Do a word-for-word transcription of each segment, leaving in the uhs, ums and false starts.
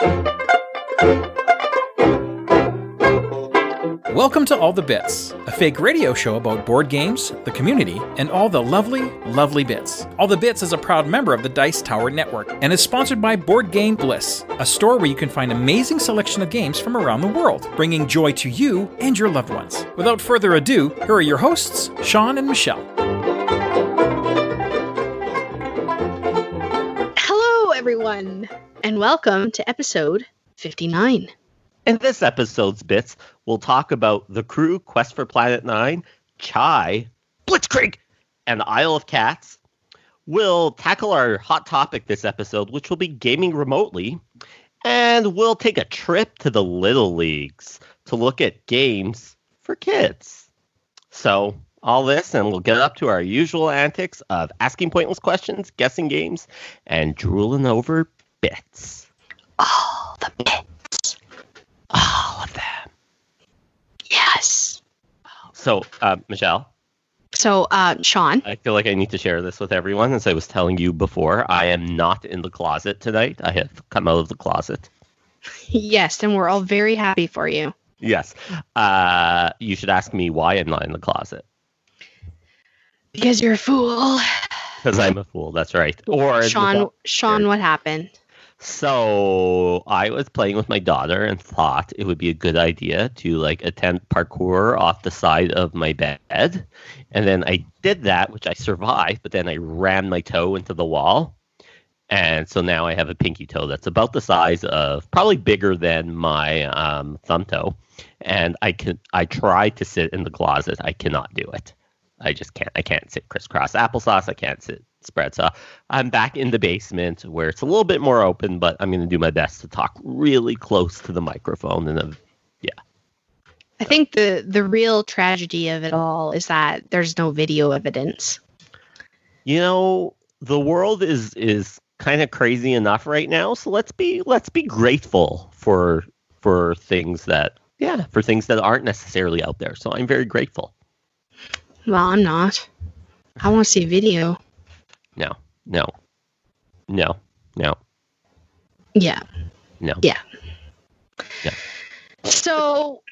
Welcome to All the Bits, a fake radio show about board games, the community, and all the lovely, lovely bits. All the Bits is a proud member of the Dice Tower Network and is sponsored by Board Game Bliss, a store where you can find amazing selection of games from around the world, bringing joy to you and your loved ones. Without further ado, here are your hosts, Sean and Michelle. Hello, everyone, and welcome to episode fifty-nine. In this episode's bits, we'll talk about The Crew, Quest for Planet Nine, Chai, Blitzkrieg, and Isle of Cats. We'll tackle our hot topic this episode, which will be gaming remotely. And we'll take a trip to the Little Leagues to look at games for kids. So, all this, and we'll get up to our usual antics of asking pointless questions, guessing games, and drooling over bits. All the bits. All of them. Yes. So, uh, Michelle. So, uh, Sean. I feel like I need to share this with everyone. As I was telling you before, I am not in the closet tonight. I have come out of the closet. Yes, and we're all very happy for you. Yes. Uh, you should ask me why I'm not in the closet. Because you're a fool. Because I'm a fool. That's right. Or Sean, Sean, what happened? So I was playing with my daughter and thought it would be a good idea to like attempt parkour off the side of my bed. And then I did that, which I survived, but then I rammed my toe into the wall. And so now I have a pinky toe that's about the size of, probably bigger than my um, thumb toe. And I can I tried to sit in the closet. I cannot do it. I just can't. I can't sit crisscross applesauce. I can't sit spread. So I'm back in the basement where it's a little bit more open, but I'm going to do my best to talk really close to the microphone. And uh, yeah. I think the, the real tragedy of it all is that there's no video evidence. You know, the world is is kind of crazy enough right now. So let's be let's be grateful for for things that yeah, for things that aren't necessarily out there. So I'm very grateful. Well, I'm not. I want to see a video. No, no, no, no. Yeah. No. Yeah. No. So,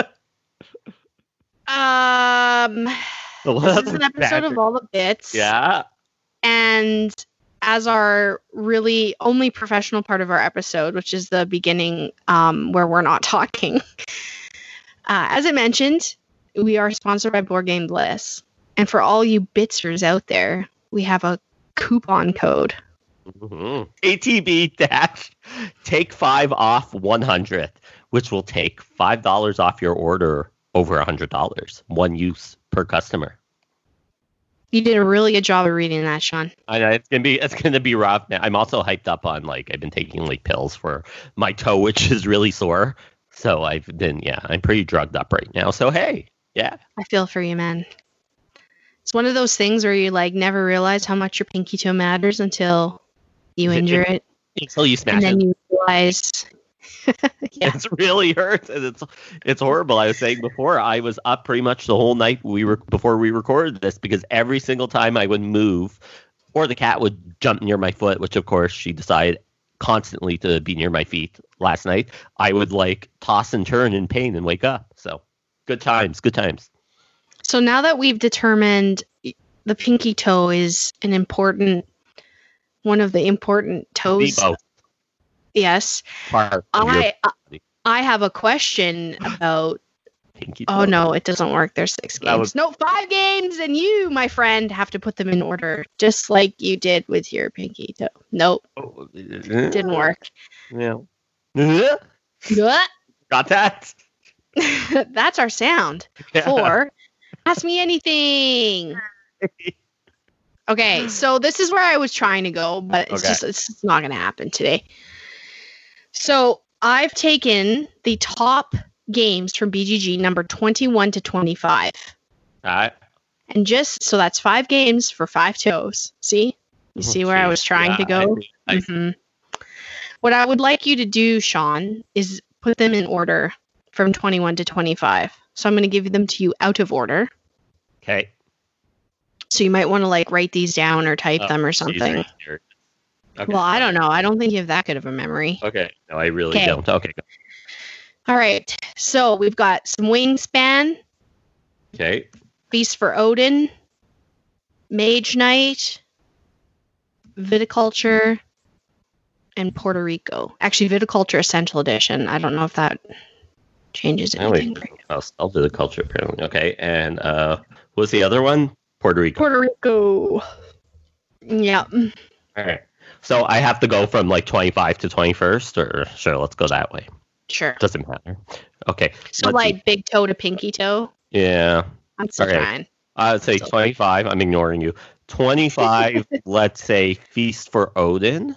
um, this is an episode of All the Bits. Yeah. And as our really only professional part of our episode, which is the beginning um, where we're not talking, uh, as I mentioned, we are sponsored by Board Game Bliss. And for all you bitsers out there, we have a coupon code. Mm-hmm. A T B dash take five off one hundred, which will take five dollars off your order over one hundred dollars. One use per customer. You did a really good job of reading that, Sean. I know it's gonna be it's gonna be rough. Now I'm also hyped up on like I've been taking like pills for my toe, which is really sore. So I've been yeah, I'm pretty drugged up right now. So hey, yeah. I feel for you, man. It's one of those things where you like never realize how much your pinky toe matters until you injure it. Until you smash and then it. you realize yeah. It's really hurts and it's it's horrible. I was saying before, I was up pretty much the whole night we were before we recorded this because every single time I would move or the cat would jump near my foot, which of course she decided constantly to be near my feet last night, I would like toss and turn in pain and wake up. So good times, good times. So now that we've determined the pinky toe is an important, one of the important toes. Yes. Part I I have a question about. Pinky toe. Oh no, it doesn't work. There's six games. Was, no, five games, and you, my friend, have to put them in order, just like you did with your pinky toe. Nope, oh, didn't work. Yeah. Got that? That's our sound Yeah. for Ask Me Anything. Okay, so this is where I was trying to go, but it's okay. just it's just not going to happen today. So I've taken the top games from B G G number twenty-one to twenty-five. All right. And just, so that's five games for five toes. See? You see where I was trying yeah, to go? I, I, mm-hmm. What I would like you to do, Sean, is put them in order from twenty-one to twenty-five. So I'm going to give them to you out of order. Okay. So you might want to like write these down or type oh, them or something. Geez, Okay. Well, I don't know. I don't think you have that good of a memory. Okay. No, I really Okay. don't. Okay. Go. All right. So we've got some Wingspan, Okay. Feast for Odin, Mage Knight, Viticulture, and Puerto Rico. Actually, Viticulture Essential Edition. I don't know if that changes Oh, wait. anything. I'll, I'll do the culture apparently. Okay. And uh, what was the other one? Puerto Rico. Puerto Rico. Yeah. All right. So I have to go from like twenty-five to twenty-first, or sure, let's go that way. Sure. Doesn't matter. Okay. So let's like see. big toe to pinky toe. Yeah. I'm still Okay. trying. I would say Still- twenty-five. I'm ignoring you. twenty-five, let's say Feast for Odin.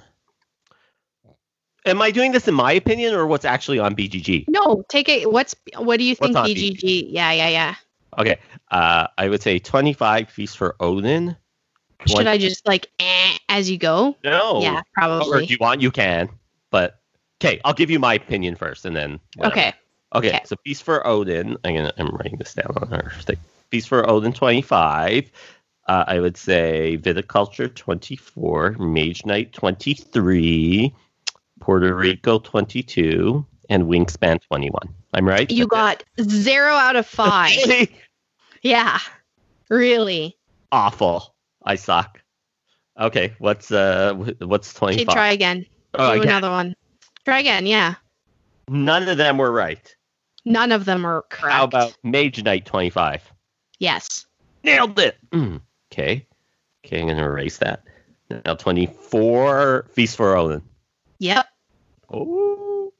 Am I doing this in my opinion or what's actually on B G G? No, take it. What's what do you What's think on B G G? Yeah, yeah, yeah. Okay. Uh, I would say twenty-five Feast for Odin. Should I just like eh, as you go? No. Yeah, Or if probably. you want, you can. But okay, I'll give you my opinion first, and then. whatever. Okay. Okay. Okay. So Feast for Odin. I'm gonna. I'm writing this down on our thing. Feast for Odin twenty-five. Uh, I would say Viticulture twenty-four, Mage Knight twenty-three, Puerto Rico twenty-two, and Wingspan twenty-one. I'm right. You got zero out of five. Really? Yeah. Really. Awful. I suck. Okay. What's uh? wh- What's Okay, twenty-five? try again. Oh, Do again. another one. Try again, yeah. None of them were right. None of them are correct. How about Mage Knight twenty-five? Yes. Nailed it. Mm. Okay. Okay, I'm gonna erase that. Now twenty-four Feast for Odin. Yep. Oh.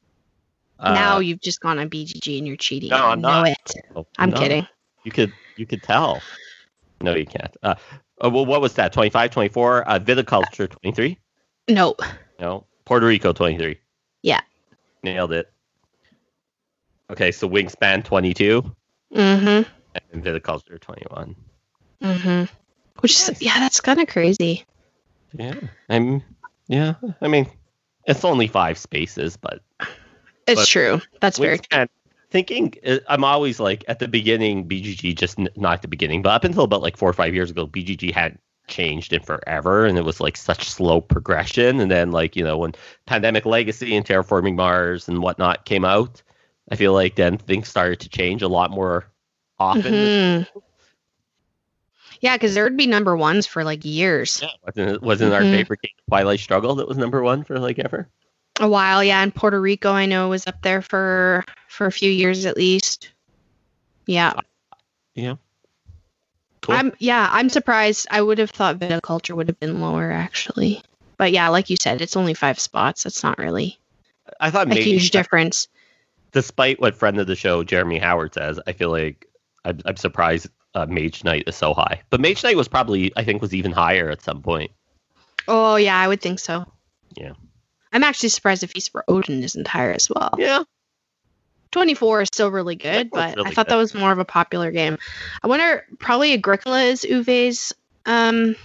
now Uh, you've just gone on B G G and you're cheating. No, I I'm know not. it. oh, I'm no. kidding. You could you could tell. No, you can't. Uh, oh, well, what was that? twenty-five, twenty-four. Uh, Viticulture twenty-three. No. No. Puerto Rico twenty-three. Yeah. Nailed it. Okay, so Wingspan twenty-two Mm-hmm. and Viticulture twenty-one. Mm-hmm. Which is yeah, that's kind of crazy. Yeah. I'm. Yeah. I mean, it's only five spaces, but It's But true. That's very true. Wingspan. Thinking, uh, I'm always like at the beginning, B G G just n- not at the beginning, but up until about like four or five years ago, B G G hadn't changed in forever, and it was like such slow progression. And then like you know when Pandemic Legacy and Terraforming Mars and whatnot came out, I feel like then things started to change a lot more often. Mhm. Yeah, because there would be number ones for like years. Yeah, wasn't it, wasn't our Mhm. favorite game Twilight Struggle that was number one for like ever? A while, yeah. And Puerto Rico, I know, was up there for for a few years at least. Yeah. Yeah. Cool. I'm yeah, I'm surprised. I would have thought viticulture would have been lower actually. But yeah, like you said, it's only five spots. That's not really I thought a maybe huge difference. despite what friend of the show Jeremy Howard says, I feel like I'm, I'm surprised uh, Mage Knight is so high. But Mage Knight was probably, I think, was even higher at some point. Oh yeah, I would think so. Yeah. I'm actually surprised if Feast for Odin isn't higher as well. Yeah. twenty-four is still really good, twenty-four is but really I thought good. that was more of a popular game. I wonder, probably Agricola is Uwe's um,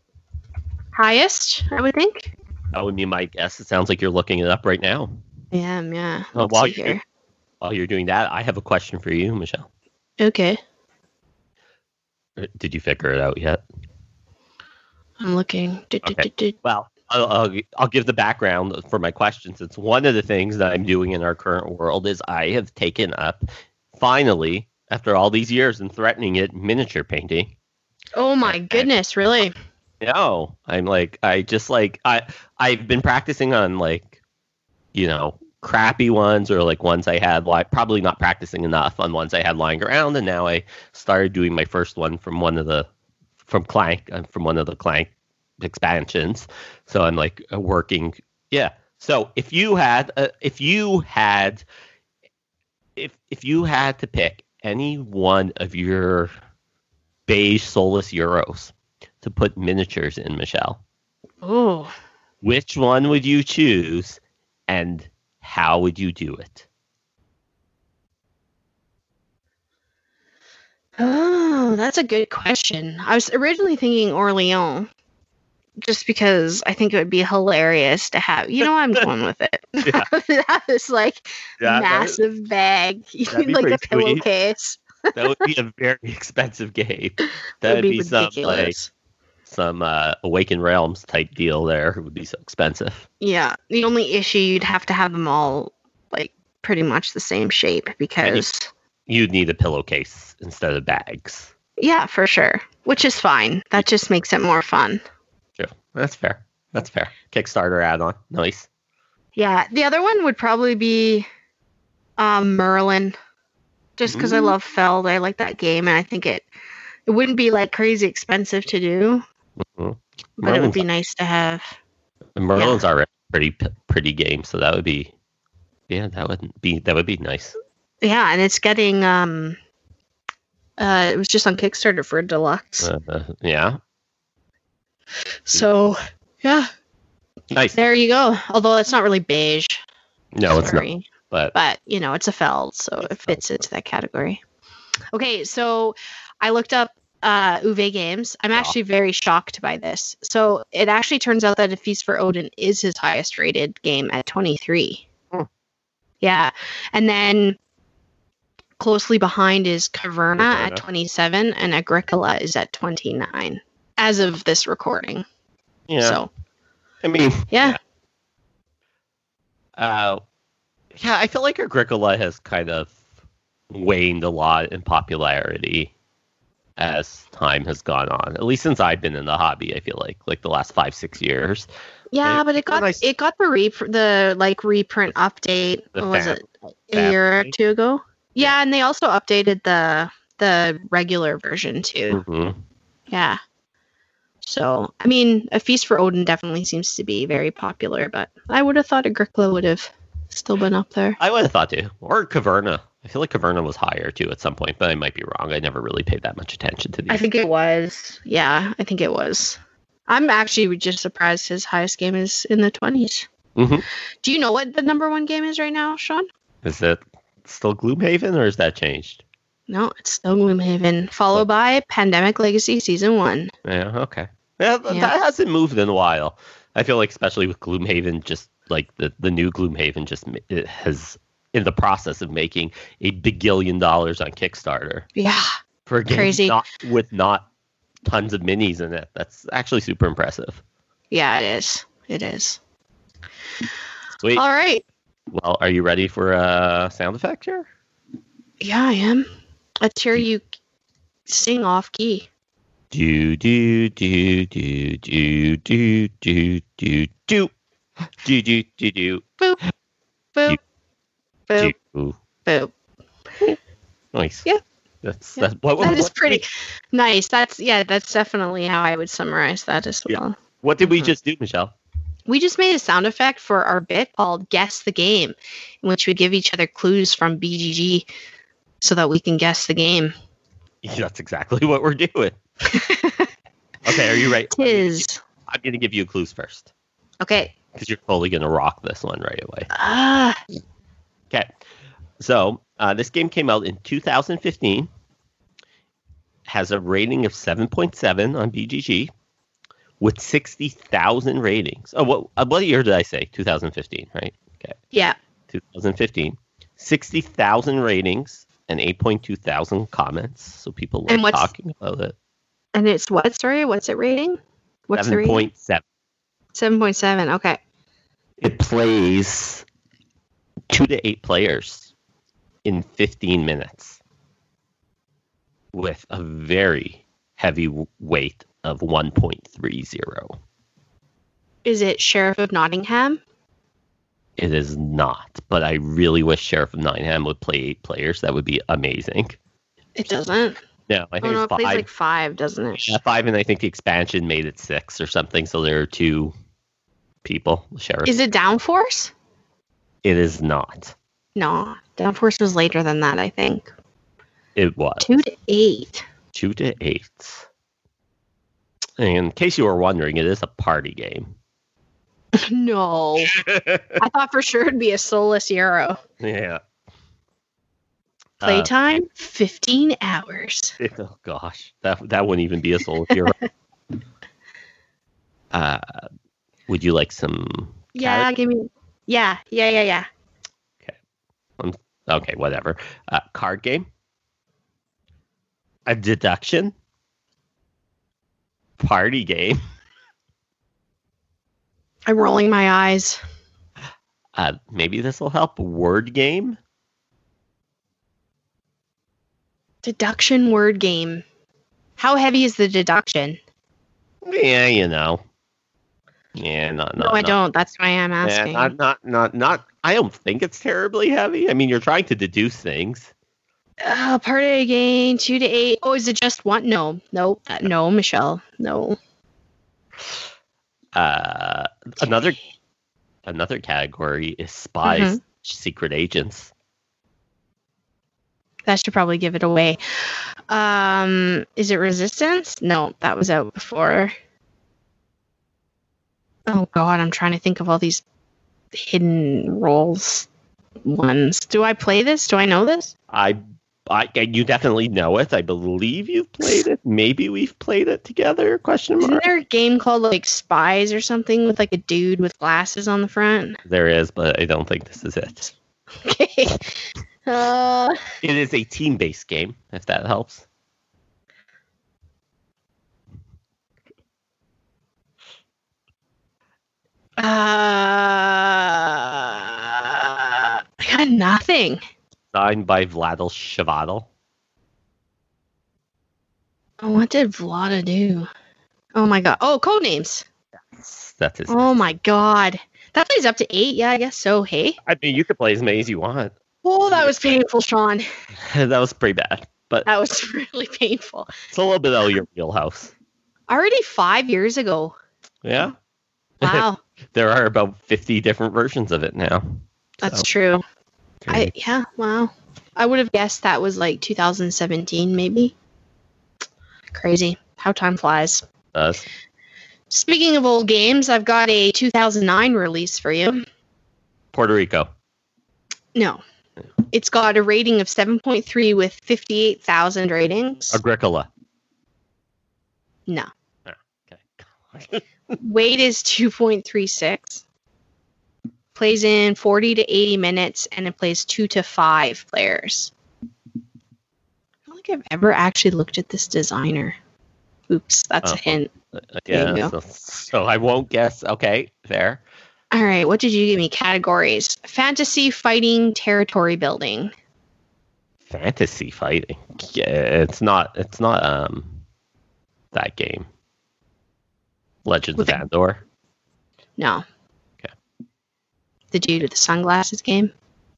highest, I would think. That would be my guess. It sounds like you're looking it up right now. Yeah, yeah. Well, Let's while see you're here. while you're doing that, I have a question for you, Michelle. Okay, Did you figure it out yet? I'm looking. Du- du- Okay. du- du. Well, I'll, I'll, I'll give the background for my questions. It's one of the things that I'm doing in our current world is I have taken up, finally, after all these years and threatening it, miniature painting. Oh my goodness, really? No, I'm like, I just like, I, I've been practicing on like, you know, crappy ones or like ones I had, like probably not practicing enough on ones I had lying around. And now I started doing my first one from one of the, from Clank, uh, from one of the Clank expansions. So I'm like uh, working. Yeah. So if you had, uh, if you had, if, if you had to pick any one of your beige soulless Euros to put miniatures in, Michelle, Oh, which one would you choose and how would you do it? oh, that's a good question. I was originally thinking Orleans, just because I think it would be hilarious to have. You know, I'm going with it. Yeah. That is like Yeah, that- massive bag, that'd be like a pretty sweet. pillowcase. That would be a very expensive game. That That would would be be some like ridiculous. some uh, Awakened Realms type deal there. It would be so expensive. Yeah. The only issue, you'd have to have them all like pretty much the same shape because you'd need a pillowcase instead of bags. Yeah, for sure. Which is fine. That just makes it more fun. True. That's fair. That's fair. Kickstarter add-on. Nice. Yeah. The other one would probably be um, Merlin. Just because I love Feld. I like that game, and I think it it wouldn't be like crazy expensive to do, mm-hmm. but it would be nice to have. Merlin's yeah. already pretty pretty game, so that would be yeah, that would be that would be nice. Yeah, and it's getting um uh it was just on Kickstarter for a deluxe. Uh, uh, yeah. So, yeah. Nice. There you go. Although it's not really beige. No, it's Sorry. not. But but you know, it's a Feld, so it fits into that category. Okay, so I looked up uh, Uwe Games. I'm actually very shocked by this. So it actually turns out that A Feast for Odin is his highest rated game at twenty-three. Hmm. Yeah. And then closely behind is Caverna, Caverna at twenty-seven, and Agricola is at twenty-nine as of this recording. Yeah. So, I mean, yeah. yeah. Uh, yeah, I feel like Agricola has kind of waned a lot in popularity as time has gone on. At least since I've been in the hobby, I feel like like the last five six years. Yeah, it, but it got nice. it got the rep- the like reprint update. The What was fam- it a year or two ago? Yeah, Yeah. and they also updated the the regular version too. Mm-hmm. Yeah. So I mean, A Feast for Odin definitely seems to be very popular, but I would have thought Agricola would have still been up there. I would have thought too, or Caverna. I feel like Caverna was higher too at some point, but I might be wrong. I never really paid that much attention to these. I think it was. Yeah, I think it was. I'm actually just surprised his highest game is in the twenties. Mm-hmm. Do you know what the number one game is right now, Sean? Is it still Gloomhaven, or has that changed? No, it's still Gloomhaven, followed by Pandemic Legacy Season one. Yeah, okay. Yeah, th- Yeah. that hasn't moved in a while. I feel like, especially with Gloomhaven, just like the, the new Gloomhaven just ma- it has in the process of making a bagillion dollars on Kickstarter. Yeah. For a game Crazy. Not, with not tons of minis in it. That's actually super impressive. Yeah, it is. It is. Sweet. All right. Well, are you ready for a sound effect here? Yeah, I am. Let's hear you sing off key. Do do do do do do do do do do do do do. Boop. Boop. Boop. do. Boop. Nice. Yeah. That's Yeah. that's what, That what, is what pretty did nice. That's yeah, that's definitely how I would summarize that as Yeah. well. we, what did we Mhm. just do, Michelle? We just made a sound effect for our bit called Guess the Game, in which we give each other clues from B G G so that we can guess the game. Yeah, that's exactly what we're doing. Okay, are you ready? Tis. I'm going to give you clues first Okay. because you're totally going to rock this one right away. Ah. Okay, so uh, this game came out in two thousand fifteen, has a rating of seven point seven on B G G, with sixty thousand ratings. Oh, what, uh, what year did I say? two thousand fifteen, right? Okay, Yeah. two thousand fifteen. sixty thousand ratings and eight point two thousand comments. So people And love what's- talking about it. And it's what? Sorry, what's it rating? What's the seven rating? point seven. seven point seven. Okay. It plays two to eight players in fifteen minutes with a very heavy w- weight of one point three zero. Is it Sheriff of Nottingham? It is not, but I really wish Sheriff of Nottingham would play eight players. That would be amazing. It doesn't. No, I think Oh no, it it's plays five. like five, doesn't it? Yeah, five, and I think the expansion made it six or something. So there are two people. Sheriff. Is it Downforce? It is not. No, Downforce was later than that, I think. It was Two to eight. two to eight. And in case you were wondering, it is a party game. No. I thought for sure it'd be a soulless Euro. Yeah. Uh, Playtime, fifteen hours. oh gosh, that that wouldn't even be a soul hero. uh, would you like some? Yeah, carrot? give me. Yeah, yeah, yeah, yeah. Um, okay, whatever. Uh, card game. A deduction. Party game. I'm rolling my eyes. Uh, maybe this will help. Word game. Deduction word game. How heavy is the deduction? Yeah, you know. Yeah, not. not no, I not, don't. That's why I'm Yeah, asking. not, not, not, not. I don't think it's terribly heavy. I mean, you're trying to deduce things. Uh, party game, two to eight. Oh, is it just one? No, no, uh, no, Michelle, no. Uh, another, another category is spies, Mhm. secret agents. That should probably give it away. Um, is it Resistance? No, that was out before. Oh God, I'm trying to think of all these hidden roles ones. Do I play this? Do I know this? I, I, you definitely know it. I believe you've played it. Maybe we've played it together? Question mark. Isn't there a game called like Spies or something with like a dude with glasses on the front? There is, but I don't think this is it. Okay. Uh, It is a team-based game, if that helps. uh, I got nothing. Signed by Vladil Shavadil. Oh, what did Vlada do? Oh my God. Oh, Codenames. That's his. Oh my God. That plays up to eight. Yeah, I guess so. Hey. I mean, you could play as many as you want. Oh, that was painful, Sean. That was pretty bad, but That was really painful. it's a little bit out of your wheelhouse. Already five years ago. Yeah, Wow. there are about fifty different versions of it now. That's So, true. I crazy. yeah, wow. I would have guessed that was like two thousand seventeen, maybe. Crazy. How time flies. Does. Speaking of old games, I've got a two thousand nine release for you. Puerto Rico. No. It's got a rating of seven point three with fifty-eight thousand ratings. Agricola. No. Okay. Weight is two point three six. Plays in forty to eighty minutes, and it plays two to five players. I don't think I've ever actually looked at this designer. Oops, that's Oh. a hint. Uh, There you yeah. go. So, so I won't guess. Okay, fair. All right, what did you give me? Categories: fantasy, fighting, territory building. Fantasy fighting. Yeah, it's not. It's not. Um, that game. Legends With of a- Andor. No. Okay. The dude with the sunglasses game.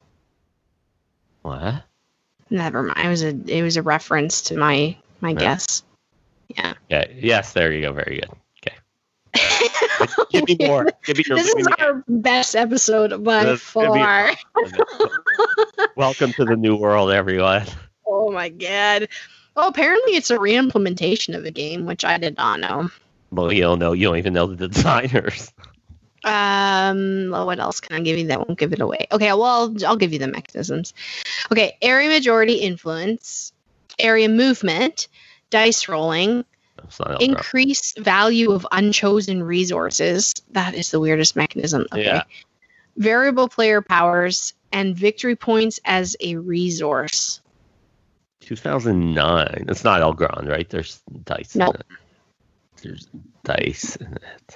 What? Never mind. It was a it was a reference to my my Yeah. guess. Yeah. Yeah. Yes. There you go. Very good. Give me more. Give me your. This give is me- our best episode by This could be- far. Welcome to the new world, everyone. Oh my God. Oh, apparently it's a re-implementation of the game, which I did not know. Well, you don't know. You don't even know the designers. Um, well, what else can I give you that won't give it away? Okay, well, I'll, I'll give you the mechanisms. Okay, area majority influence, area movement, dice rolling, It's not Eldrazi. increase value of unchosen resources. That is the weirdest mechanism. Okay. Yeah. Variable player powers and victory points as a resource. two thousand nine. It's not Elgrond, right? There's dice No. in it. There's dice in it.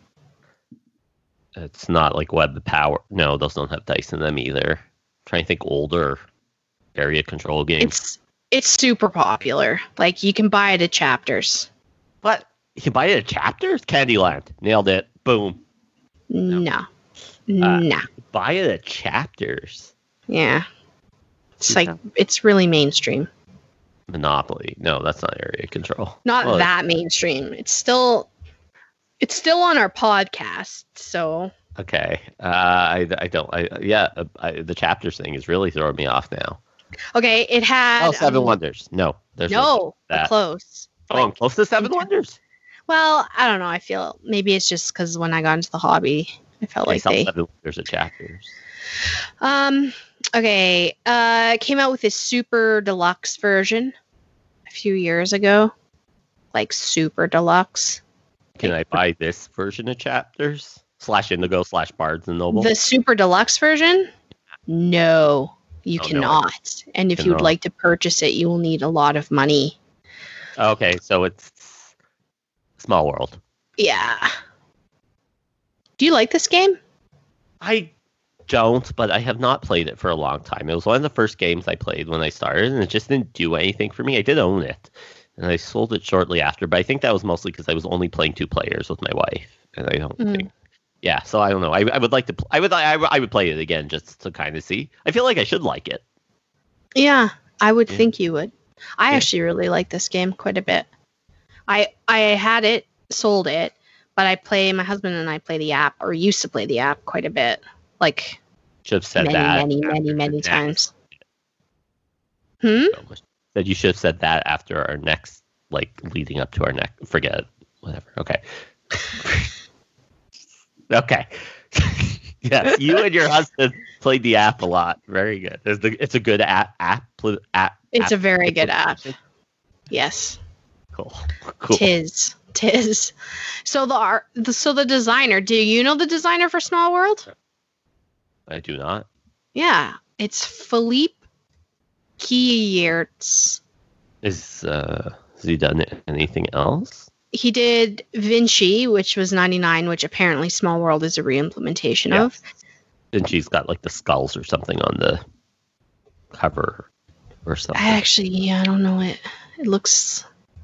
It's not like Web of Power. No, those don't have dice in them either. trying to think older area control games. It's it's super popular. Like you can buy it at Chapters. What? You can buy it at Chapters? Candyland. Nailed it. Boom. No. Uh, No. Buy it at Chapters. Yeah. It's Yeah. like it's really mainstream. Monopoly. No, that's not area control. Not Well, that mainstream. It's still it's still on our podcast, so Okay. Uh, I, I don't. I yeah. uh, I, the Chapters thing is really throwing me off now. okay, it had Oh, Seven um, Wonders. No, there's No, that. but close. Oh, I'm Like, close to Seven okay. Wonders. well, I don't know. I feel maybe it's just because when I got into the hobby, I felt They like sell they. Seven Wonders at Chapters. Um. Okay. Uh, came out with this super deluxe version a few years ago, like super deluxe. Can I buy this version of Chapters? Slash Indigo slash Bards and Noble. The super deluxe version? No, you Oh, no, I cannot. and if you would cannot. like to purchase it, you will need a lot of money. Okay, so it's Small World. Yeah. Do you like this game? I don't, but I have not played it for a long time. It was one of the first games I played when I started, and it just didn't do anything for me. I did own it, and I sold it shortly after, but I think that was mostly because I was only playing two players with my wife, and I don't mm. think... Yeah, so I don't know. I, I would like to... Pl- I would I, I would play it again just to kind of see. I feel like I should like it. Yeah, I would yeah. think you would. I yeah. actually really like this game quite a bit. I I had it, sold it, but I play, my husband and I play the app, or used to play the app quite a bit. Like, should have said many, that many, many, many next. times. Hmm? Said you should have said that after our next, like, leading up to our next, forget it, whatever. Okay. Okay. Yes, you and your husband played the app a lot. Very good. It's, the, it's a good app. app, app it's app, a very good app. Yes. Cool. Cool. Tis. Tis. So the art, the, so the designer, do you know the designer for Small World? I do not. Yeah. It's Philippe Kiertz. Is, uh, has he done anything else? He did Vinci, which was ninety-nine, which apparently Small World is a re-implementation yeah. of. Vinci's got like the skulls or something on the cover or something. I actually, yeah, I don't know it. It looks...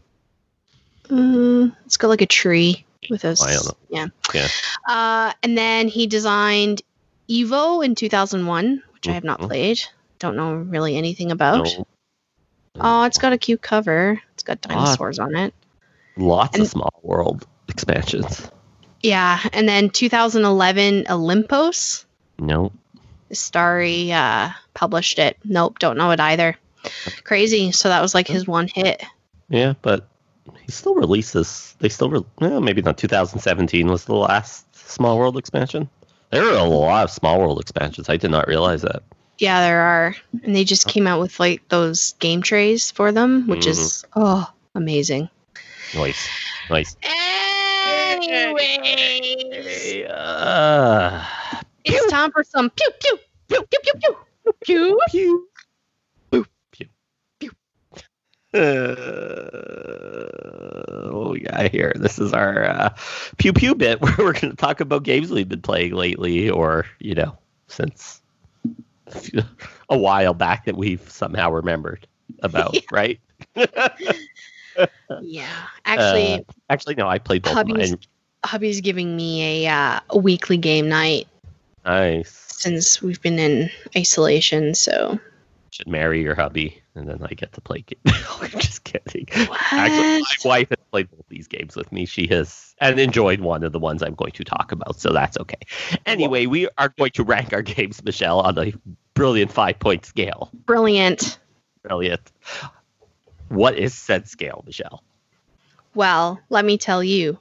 Um, it's got like a tree with a... I don't know. Yeah. Yeah. Uh, and then he designed Evo in two thousand one, which mm-hmm. I have not played. Don't know really anything about. No. Oh, it's got a cute cover. It's got dinosaurs ah. on it. Lots and, of Small World expansions. Yeah, and then two thousand eleven Olympos. Nope. Starry uh, published it. Nope, don't know it either. Crazy. So that was like his one hit. Yeah, but he still releases. They still, re- well, maybe not. two thousand seventeen was the last Small World expansion. There are a lot of Small World expansions. I did not realize that. Yeah, there are, and they just came out with like those game trays for them, which mm-hmm. is oh amazing. Nice, nice. Anyways, uh, it's time for some pew pew pew pew pew pew pew pew pew pew pew. Uh, oh yeah, here. This is our uh, pew pew bit where we're going to talk about games we've been playing lately, or you know, since a while back that we've somehow remembered about, yeah. right? Yeah, actually, uh, actually, no. I played both. Hubby's, hubby's giving me a, uh, a weekly game night. Nice. Since we've been in isolation, so should marry your hubby, and then I get to play games. I'm just kidding. What? Actually, my wife has played both these games with me. She has and enjoyed one of the ones I'm going to talk about, so that's okay. Anyway, we are going to rank our games, Michelle, on a brilliant five-point scale. Brilliant. Brilliant. What is said scale, Michelle? Well, let me tell you.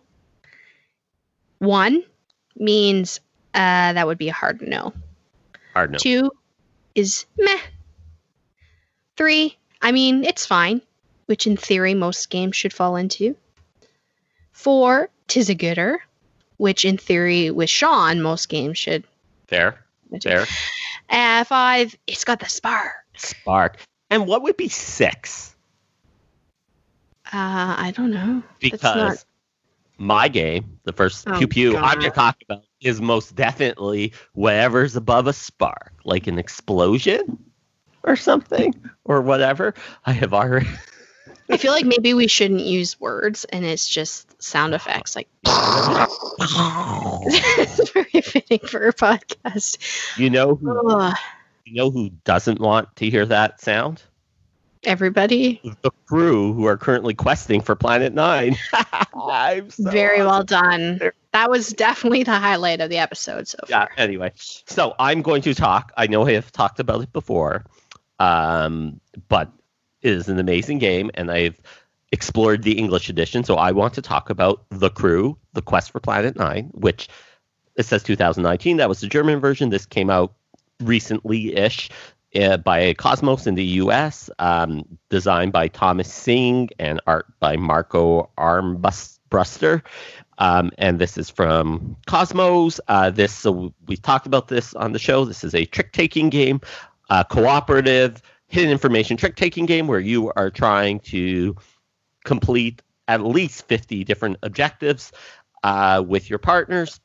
One means uh, that would be a hard no. Hard no. Two is meh. Three, I mean, it's fine, which in theory most games should fall into. Four, tis a gooder, which in theory with Sean most games should. Fair. Fair. Uh, five, it's got the spark. Spark. And what would be six? Uh, I don't know. Because not... my game, the first oh, pew pew God. I'm going to talk about, is most definitely whatever's above a spark, like an explosion or something or whatever. I have already. I feel like maybe we shouldn't use words and it's just sound effects, like. It's very fitting for a podcast. You know who? Ugh. You know who doesn't want to hear that sound? Everybody. The crew who are currently questing for Planet Nine. I'm so Very awesome. well done. That was definitely the highlight of the episode so yeah, far. Anyway, so I'm going to talk. I know I have talked about it before, um, but it is an amazing game, and I've explored the English edition, so I want to talk about The Crew, The Quest for Planet Nine, which it says two thousand nineteen. That was the German version. This came out recently-ish. Uh, by Cosmos in the U S, um, designed by Thomas Singh and art by Marco Armbruster. Um, and this is from Cosmos. Uh, this so we talked about this on the show. This is a trick-taking game, uh, cooperative, hidden information trick-taking game where you are trying to complete at least fifty different objectives uh, with your partners.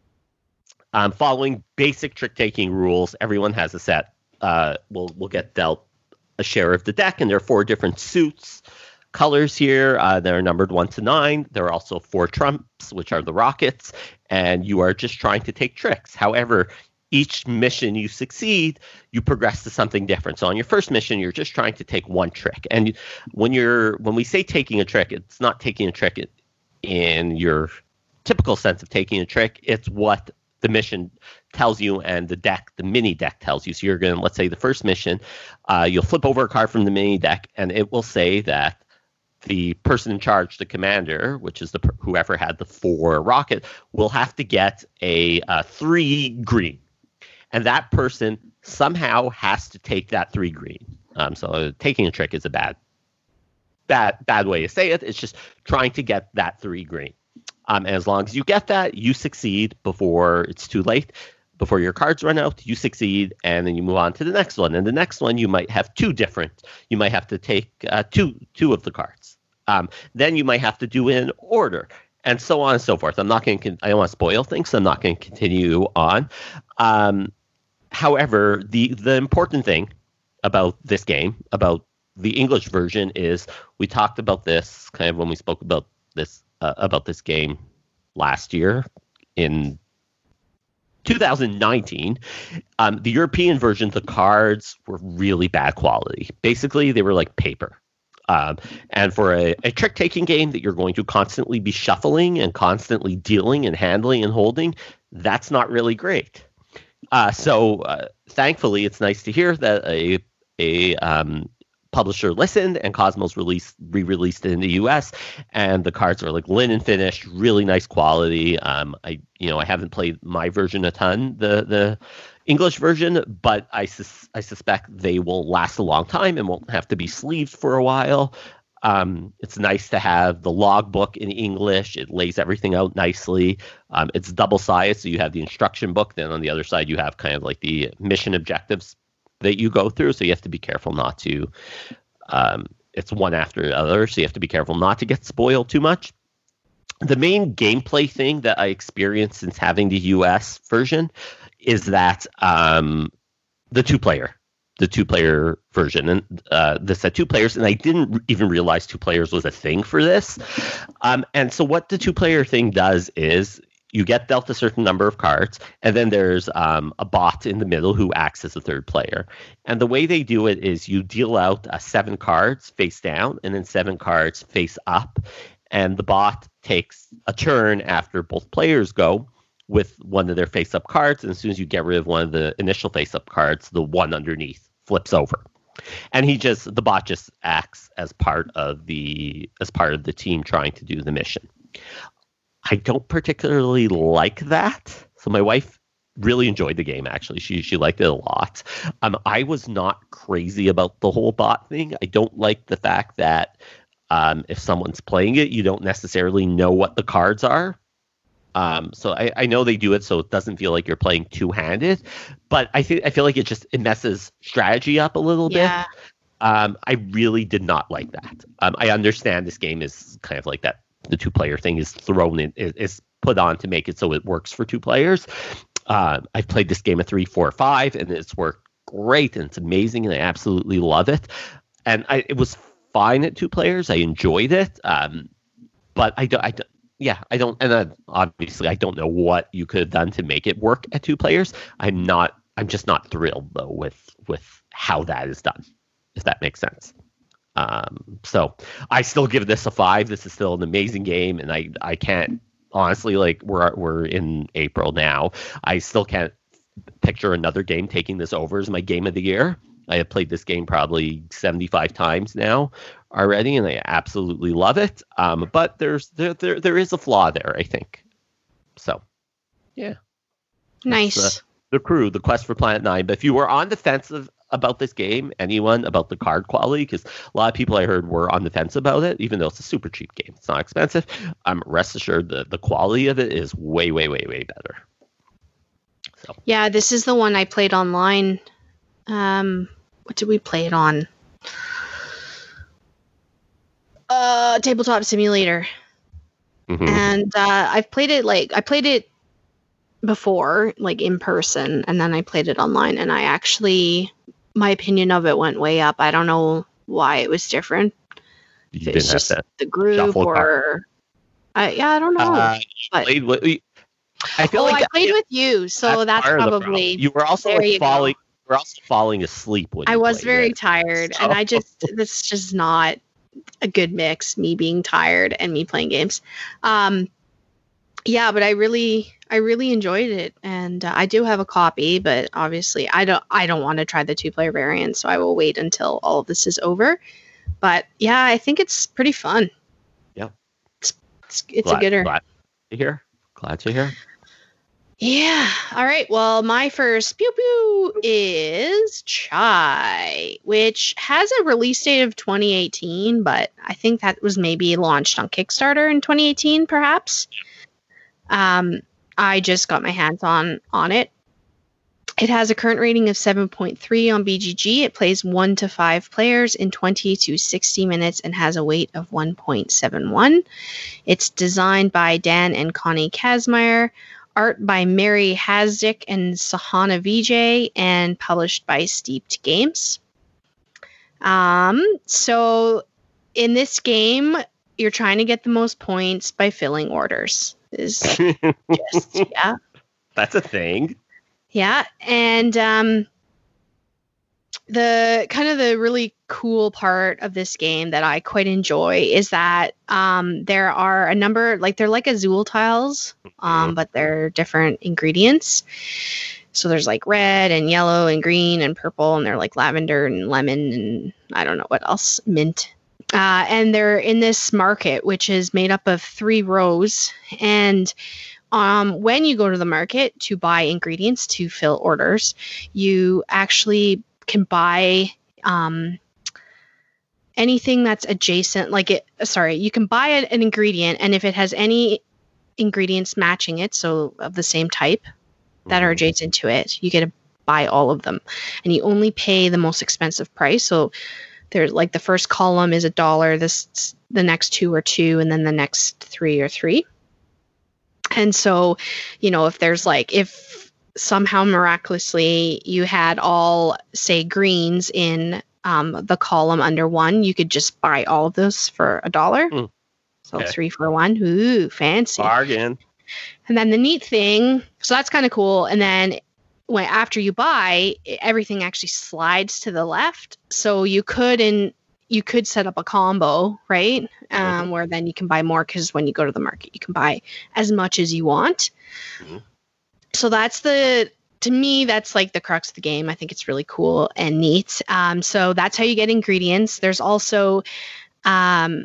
Um, following basic trick-taking rules, everyone has a set. Uh, will will get dealt a share of the deck, and there are four different suits. Colors here, uh, they're numbered one to nine. There are also four trumps, which are the rockets, and you are just trying to take tricks. However, each mission you succeed, you progress to something different. So on your first mission, you're just trying to take one trick. And when you're when we say taking a trick, it's not taking a trick in your typical sense of taking a trick. It's what the mission tells you and the deck, the mini deck tells you. So you're going to, let's say the first mission, uh, you'll flip over a card from the mini deck, and it will say that the person in charge, the commander, which is the whoever had the four rocket, will have to get a, a three green. And that person somehow has to take that three green. Um, so uh, taking a trick is a bad, bad, bad way to say it. It's just trying to get that three green. Um, and as long as you get that, you succeed before it's too late. Before your cards run out, you succeed, and then you move on to the next one. And the next one, you might have two different. You might have to take uh, two two of the cards. Um, then you might have to do it in order, and so on and so forth. I'm not going to. I don't want to spoil things, so I'm not going to continue on. Um, however, the the important thing about this game, about the English version, is we talked about this kind of when we spoke about this uh, about this game last year in two thousand nineteen. Um, the European version, the cards were really bad quality. Basically, they were like paper. Um, and for a, a trick-taking game that you're going to constantly be shuffling and constantly dealing and handling and holding, that's not really great. Uh, so uh, thankfully, it's nice to hear that a a um, publisher listened and Cosmos released re-released it in the U S, and the cards are like linen finished, really nice quality. Um, I you know I haven't played my version a ton, the the English version, but I sus- I suspect they will last a long time and won't have to be sleeved for a while. Um, it's nice to have the logbook in English. It lays everything out nicely. Um, it's double-sided, so you have the instruction book. Then on the other side, you have kind of like the mission objectives that you go through. So you have to be careful not to. Um, it's one after the other, so you have to be careful not to get spoiled too much. The main gameplay thing that I experienced since having the U S version is that um, the two-player. the two-player version, and uh, this had two players, and I didn't even realize two players was a thing for this. Um, and so what the two-player thing does is you get dealt a certain number of cards, and then there's um, a bot in the middle who acts as a third player. And the way they do it is you deal out uh, seven cards face down, and then seven cards face up, and the bot takes a turn after both players go with one of their face-up cards, and as soon as you get rid of one of the initial face-up cards, the one underneath flips over, and he just the bot just acts as part of the as part of the team trying to do the mission. I don't particularly like that. So my wife really enjoyed the game. Actually, she she liked it a lot. Um, I was not crazy about the whole bot thing. I don't like the fact that um, if someone's playing it, you don't necessarily know what the cards are. Um, so I, I know they do it so it doesn't feel like you're playing two-handed, but I think I feel like it just it messes strategy up a little Yeah. bit. Um, I really did not like that. Um, I understand this game is kind of like that. The two-player thing is thrown in, is, is put on to make it so it works for two players. Uh, I've played this game at three, four, five, and it's worked great, and it's amazing, and I absolutely love it. And I, it was fine at two players. I enjoyed it, um, but I don't. I don't Yeah, I don't, and then obviously I don't know what you could have done to make it work at two players. I'm not, I'm just not thrilled though with with how that is done, if that makes sense. Um, so I still give this a five. This is still an amazing game, and I I can't honestly, like we're we're in April now. I still can't picture another game taking this over as my game of the year. I have played this game probably seventy-five times now already, and I absolutely love it. Um, but there's there, there there is a flaw there, I think. So, yeah. Nice. The, the Crew, the Quest for Planet Nine. But if you were on the fence of, about this game, anyone about the card quality, because a lot of people I heard were on the fence about it, even though it's a super cheap game, it's not expensive. Um, rest assured, the the quality of it is way, way, way, way better. So. Yeah, this is the one I played online. Um, what did we play it on? uh, Tabletop Simulator. Mm-hmm. And uh, I've played it like I played it before, like in person, and then I played it online. And I actually, my opinion of it went way up. I don't know why it was different. You If didn't it's have just to the group shuffle or, I yeah, I don't know. Uh, but played with, I feel oh, like I that- played with you, so that's, part of the probably. problem. You were also there like you go. falling. You were also falling asleep when I you was played very it. tired, So- and I just this is just not a good mix. Me being tired and me playing games. Um, yeah, but I really, I really enjoyed it, and uh, I do have a copy, but obviously, I don't, I don't want to try the two-player variant, so I will wait until all of this is over. But yeah, I think it's pretty fun. Yeah, it's it's, it's glad, a gooder. Glad to hear. Glad to hear. Yeah. All right. Well, my first pew pew is Chai, which has a release date of twenty eighteen, but I think that was maybe launched on Kickstarter in twenty eighteen, perhaps. Um, I just got my hands on on it. It has a current rating of seven point three on B G G. It plays one to five players in twenty to sixty minutes and has a weight of one point seven one. It's designed by Dan and Connie Kazmaier. Art by Mary Hasdick and Sahana Vijay, and published by Steeped Games. Um, so in this game, you're trying to get the most points by filling orders. Is just yeah, That's a thing. yeah, and um, the kind of the really cool part of this game that I quite enjoy is that um, there are a number, like they're like Azul tiles, um, but they're different ingredients. So there's like red and yellow and green and purple, and they're like lavender and lemon and I don't know what else, mint. Uh, and they're in this market, which is made up of three rows. And um, when you go to the market to buy ingredients to fill orders, you actually can buy um, anything that's adjacent, like it, sorry, you can buy an, an ingredient, and if it has any ingredients matching it, so of the same type that are adjacent to it, you get to buy all of them, and you only pay the most expensive price. So there's like the first column is a dollar, this the next two are two, and then the next three are three. And so, you know, if there's like, if somehow miraculously you had all, say, greens in um, the column under one, you could just buy all of those for a dollar. Mm. So Okay. three for one. Ooh, fancy. Bargain. And then the neat thing, so that's kind of cool. And then when after you buy, everything actually slides to the left. So you could in you could set up a combo, right? Um, Mhm. where then you can buy more, because when you go to the market, you can buy as much as you want. Mhm. So that's the, to me, that's like the crux of the game. I think it's really cool and neat. Um, so that's how you get ingredients. There's also um,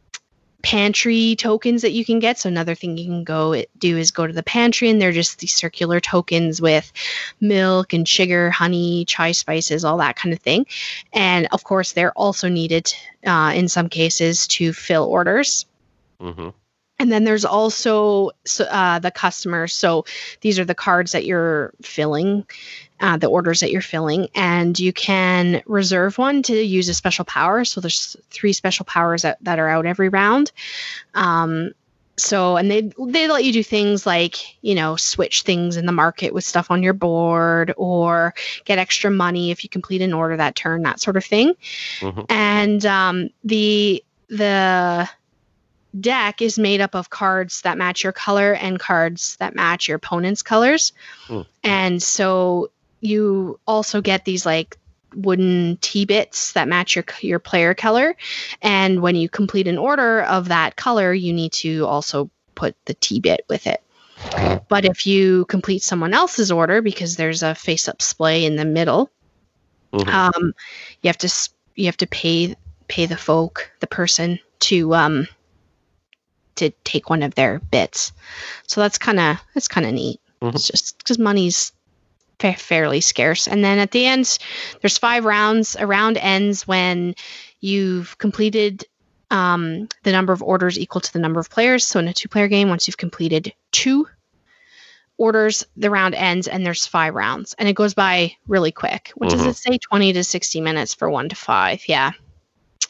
pantry tokens that you can get. So another thing you can go do is go to the pantry, and they're just these circular tokens with milk and sugar, honey, chai spices, all that kind of thing. And of course, they're also needed uh, in some cases to fill orders. Mm-hmm. And then there's also uh, the customers. So these are the cards that you're filling, uh, the orders that you're filling, and you can reserve one to use a special power. So there's three special powers that, that are out every round. Um, so, and they they let you do things like, you know, switch things in the market with stuff on your board, or get extra money if you complete an order that turn, that sort of thing. Mm-hmm. And um, the the deck is made up of cards that match your color and cards that match your opponent's colors. Mm. And so you also get these like wooden T-bits that match your your player color. And when you complete an order of that color, you need to also put the T-bit with it. But if you complete someone else's order, because there's a face-up display in the middle, Mm-hmm. um, you have to s- you have to pay pay the folk, the person, to um to take one of their bits. So that's kind of that's kind of neat. Mhm. It's just because money's fa- fairly scarce. And then at the end, there's five rounds. A round ends when you've completed um, the number of orders equal to the number of players. So in a two-player game, once you've completed two orders, the round ends, and there's five rounds, and it goes by really quick. What does Mhm. it say? twenty to sixty minutes for one to five. Yeah.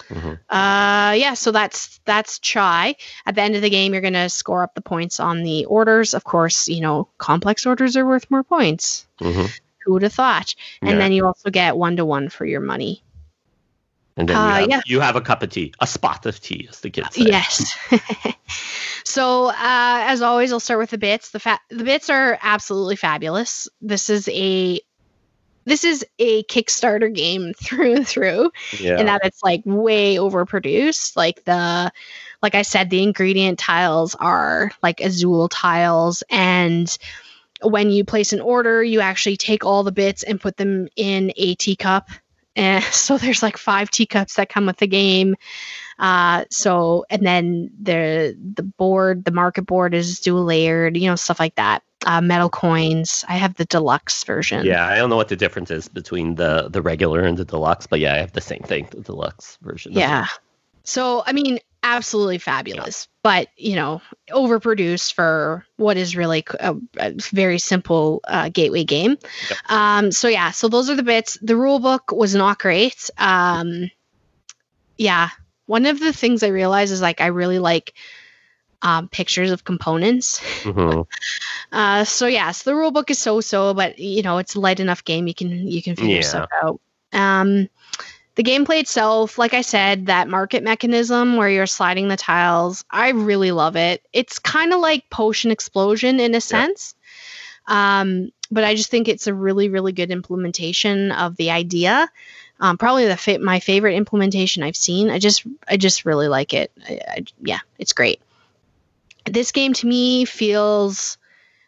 Mm-hmm. Uh, yeah, so that's that's chai. At the end of the game, you're gonna score up the points on the orders. Of course, you know complex orders are worth more points. Mm-hmm. Who would have thought? And Yeah. then you also get one to one for your money. And then you, Uh, have, yeah. you have a cup of tea, a spot of tea, as the kids say. Yes. So, uh, as always, I'll start with the bits. The fa- the bits are absolutely fabulous. This is a this is a Kickstarter game through and through, Yeah. in that it's like way overproduced. Like the like I said, the ingredient tiles are like Azul tiles, and when you place an order, you actually take all the bits and put them in a teacup. And so there's like five teacups that come with the game. Uh, so, and then the the board, the market board is dual layered, you know, stuff like that. Uh, metal coins. I have the deluxe version. Yeah, I don't know what the difference is between the, the regular and the deluxe, but yeah, I have the same thing, the deluxe version. of Yeah. it. So, I mean, absolutely fabulous, but, you know, overproduced for what is really a, a very simple uh, gateway game. Yep. Um, so, yeah, so those are the bits. The rule book was not great. Um, yeah. One of the things I realized is like I really like um, pictures of components. Mhm. Uh, so yeah, so the rule book is so-so, but you know it's a light enough game you can you can figure Yeah. stuff out. Um, the gameplay itself, like I said, that market mechanism where you're sliding the tiles, I really love it. It's kind of like Potion Explosion in a sense, um, but I just think it's a really really good implementation of the idea. Um, probably the fa- my favorite implementation I've seen. I just I just really like it. I, I, yeah, it's great. This game to me feels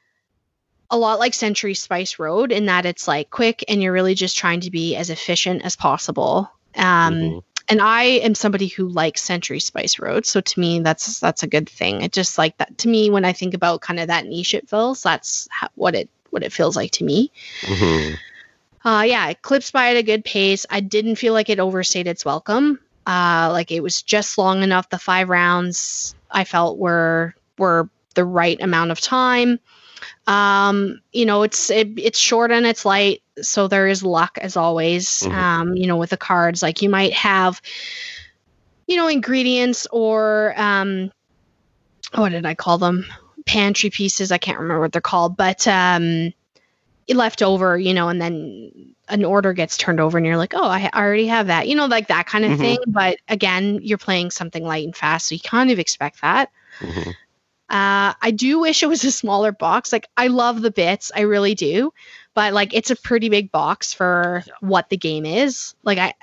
a lot like Century Spice Road in that it's like quick and you're really just trying to be as efficient as possible. Um, Mhm. And I am somebody who likes Century Spice Road, so to me that's that's a good thing. It just like that to me when I think about kind of that niche it fills, that's how, what it what it feels like to me. Mhm. Uh, yeah, it clips by at a good pace. I didn't feel like it overstayed its welcome. Uh, like it was just long enough. The five rounds I felt were were the right amount of time. Um, you know, it's it, it's short and it's light, so there is luck as always. Mhm. Um, you know, with the cards, like you might have, you know, ingredients or um, what did I call them? Pantry pieces. I can't remember what they're called, but um, left over, you know, and then an order gets turned over and you're like, oh, I already have that, you know, like that kind of Mhm. thing. But again, you're playing something light and fast, so you kind of expect that. Mhm. Uh, I do wish it was a smaller box. Like I love the bits, I really do, but like it's a pretty big box for Yeah. what the game is. Like I,